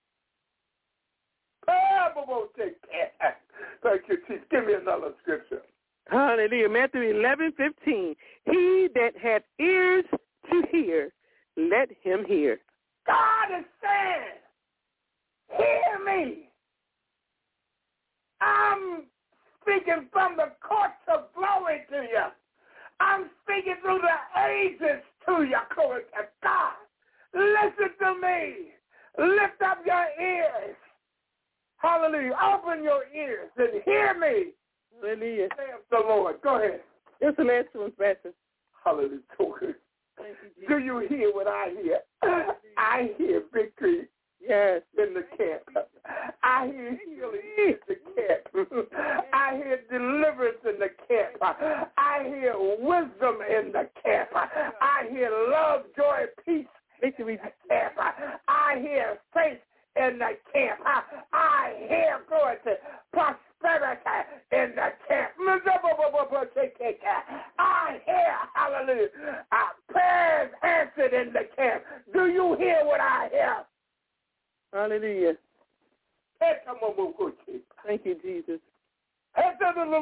Thank you, Chief. Give me another scripture. Hallelujah. Matthew eleven fifteen. He that hath ears to hear, let him hear. God is saying, hear me. I'm speaking from the courts of glory to you. I'm speaking through the ages to you, glory to God. Listen to me. Lift up your ears. Hallelujah. Open your ears and hear me. Hallelujah. Saith the Lord. Go ahead. It's the last one, Pastor. Hallelujah. Do you hear what I hear? I hear victory. Yes, in the camp. I hear healing in the camp. I hear deliverance in the camp. I hear wisdom in the camp. I hear love, joy, peace in the camp. I hear faith in the camp. I hear glory to prosperity in the camp. I hear, hallelujah, prayers answered in the camp. Do you hear what I hear? Hallelujah. Thank you, Jesus. Thank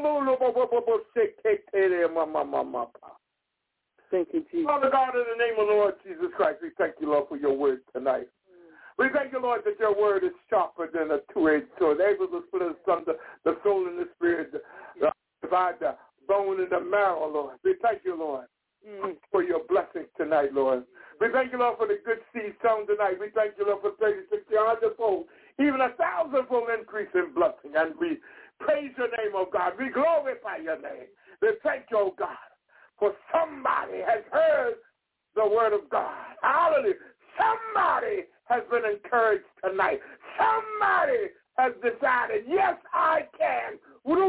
you, Jesus. Father God, in the name of the Lord Jesus Christ, we thank you, Lord, for your word tonight. We thank you, Lord, that your word is sharper than a two-edged sword, able to split asunder the soul and the spirit, the, divide the bone and the marrow, Lord. We thank you, Lord, mm. for your blessings tonight, Lord. We thank you, Lord, for the good seed sown tonight. We thank you, Lord, for thirty, sixty, one hundred fold, even a thousand-fold increase in blessing. And we praise your name, oh God. We glorify your name. We thank you, oh God, for somebody has heard the word of God. Hallelujah. Somebody has been encouraged tonight. Somebody has decided, yes, I can.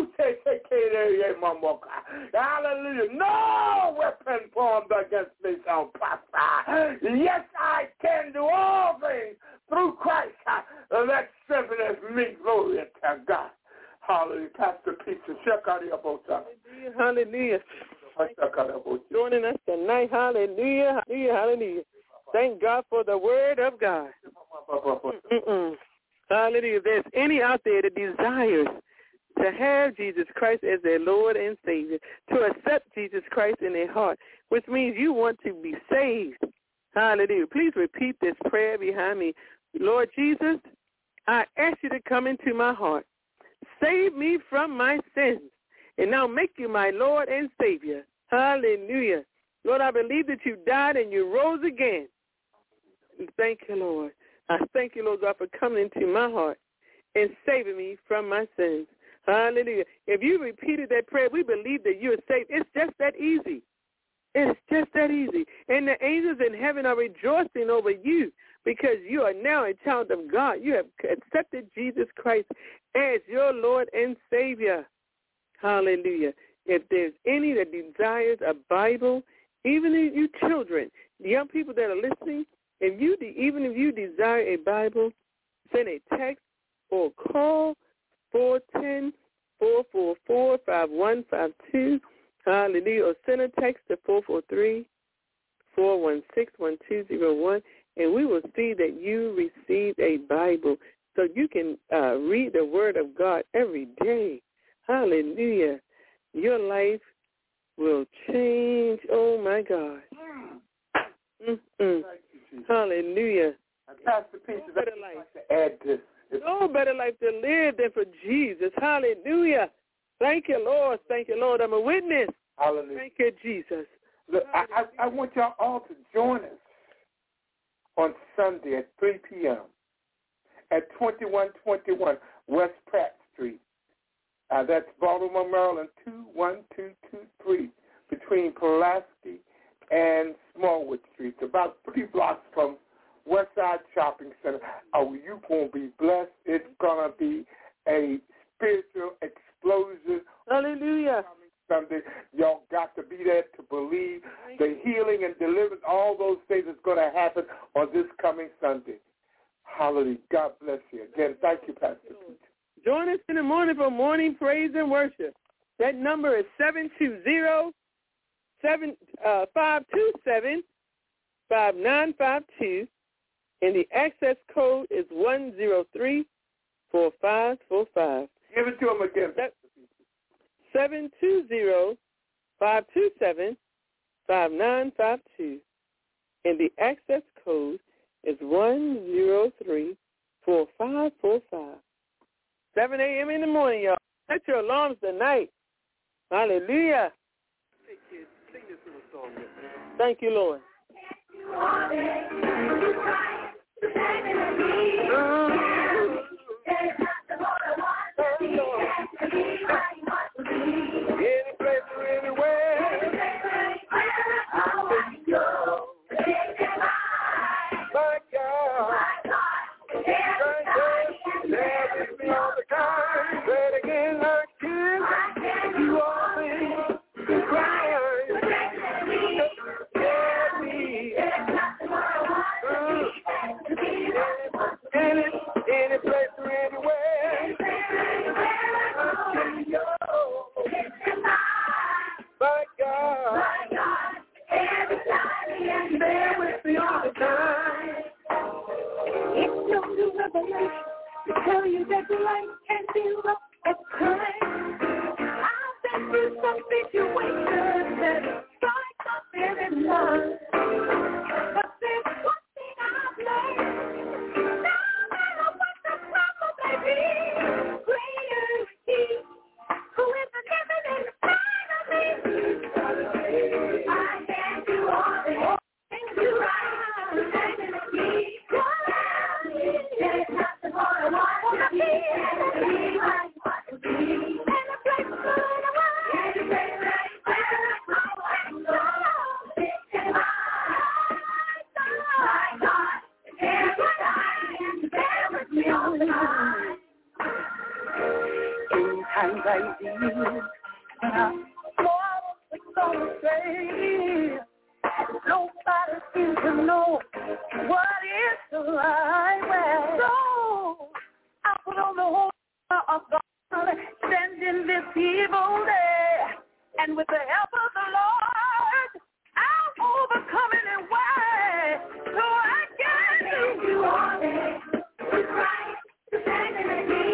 Hallelujah. No weapon formed against me shall prosper. Yes, I can do all things through Christ that strengthens me. Glory to God. Hallelujah. Pastor Peter, check out your boat. Hallelujah. Joining us tonight. Hallelujah. Hallelujah. Hallelujah. Thank God for the word of God. Mm-mm. Hallelujah. If there's any out there that desires to have Jesus Christ as their Lord and Savior, to accept Jesus Christ in their heart, which means you want to be saved. Hallelujah. Please repeat this prayer behind me. Lord Jesus, I ask you to come into my heart. Save me from my sins, and now make you my Lord and Savior. Hallelujah. Lord, I believe that you died and you rose again. Thank you, Lord. I thank you, Lord God, for coming into my heart and saving me from my sins. Hallelujah. If you repeated that prayer, we believe that you are saved. It's just that easy. It's just that easy. And the angels in heaven are rejoicing over you because you are now a child of God. You have accepted Jesus Christ as your Lord and Savior. Hallelujah. If there's any that desires a Bible, even if you children, the young people that are listening, if you even if you desire a Bible, send a text or call four one zero, four four four, five one five two. Hallelujah. Or send a text to four four three, four one six, one two zero one, and we will see that you received a Bible so you can uh, read the Word of God every day. Hallelujah. Your life will change. Oh, my God. Mm-mm. Hallelujah. Pastor Peter, no better life to add this. No better life to live than for Jesus. Hallelujah. Thank you, Lord. Thank you, Lord. I'm a witness. Hallelujah. Thank you, Jesus. Look, I, I, I want y'all all to join us on Sunday at three p.m. at twenty-one twenty-one West Pratt Street. Uh, that's Baltimore, Maryland, two one two two three, between Pulaski and Smallwood Streets, about three blocks from Westside Shopping Center. Oh, you going to be blessed. It's going to be a spiritual explosion. Hallelujah. Sunday. Y'all got to be there to believe the healing and deliverance, all those things that's going to happen on this coming Sunday. Hallelujah. God bless you. Again, thank you, Pastor Peter. Join us in the morning for morning praise and worship. That number is seven two zero, five two seven, five nine five two, and the access code is one zero three four five four five. Give it to them again. seven two zero, five two seven, five nine five two, and the access code is one zero three four five four five. seven a.m. in the morning, y'all. Set your alarms tonight. Hallelujah. Sing this little song with me. Thank you, Lord. Any place or anywhere, I want to go. through some situations that strike up every time. But there's one thing I've learned. No matter what the problem may be, greater is He who is the living inside of me. I can do all things through Christ who strengthens me. There's nothing more I want to be. Times I did, when I was gonna say, nobody seems to know what is the right way. So I put on the whole of God, sending this evil day, and with the help of the Lord, I'll overcome any way. So I can do all things through Christ who strengthens me.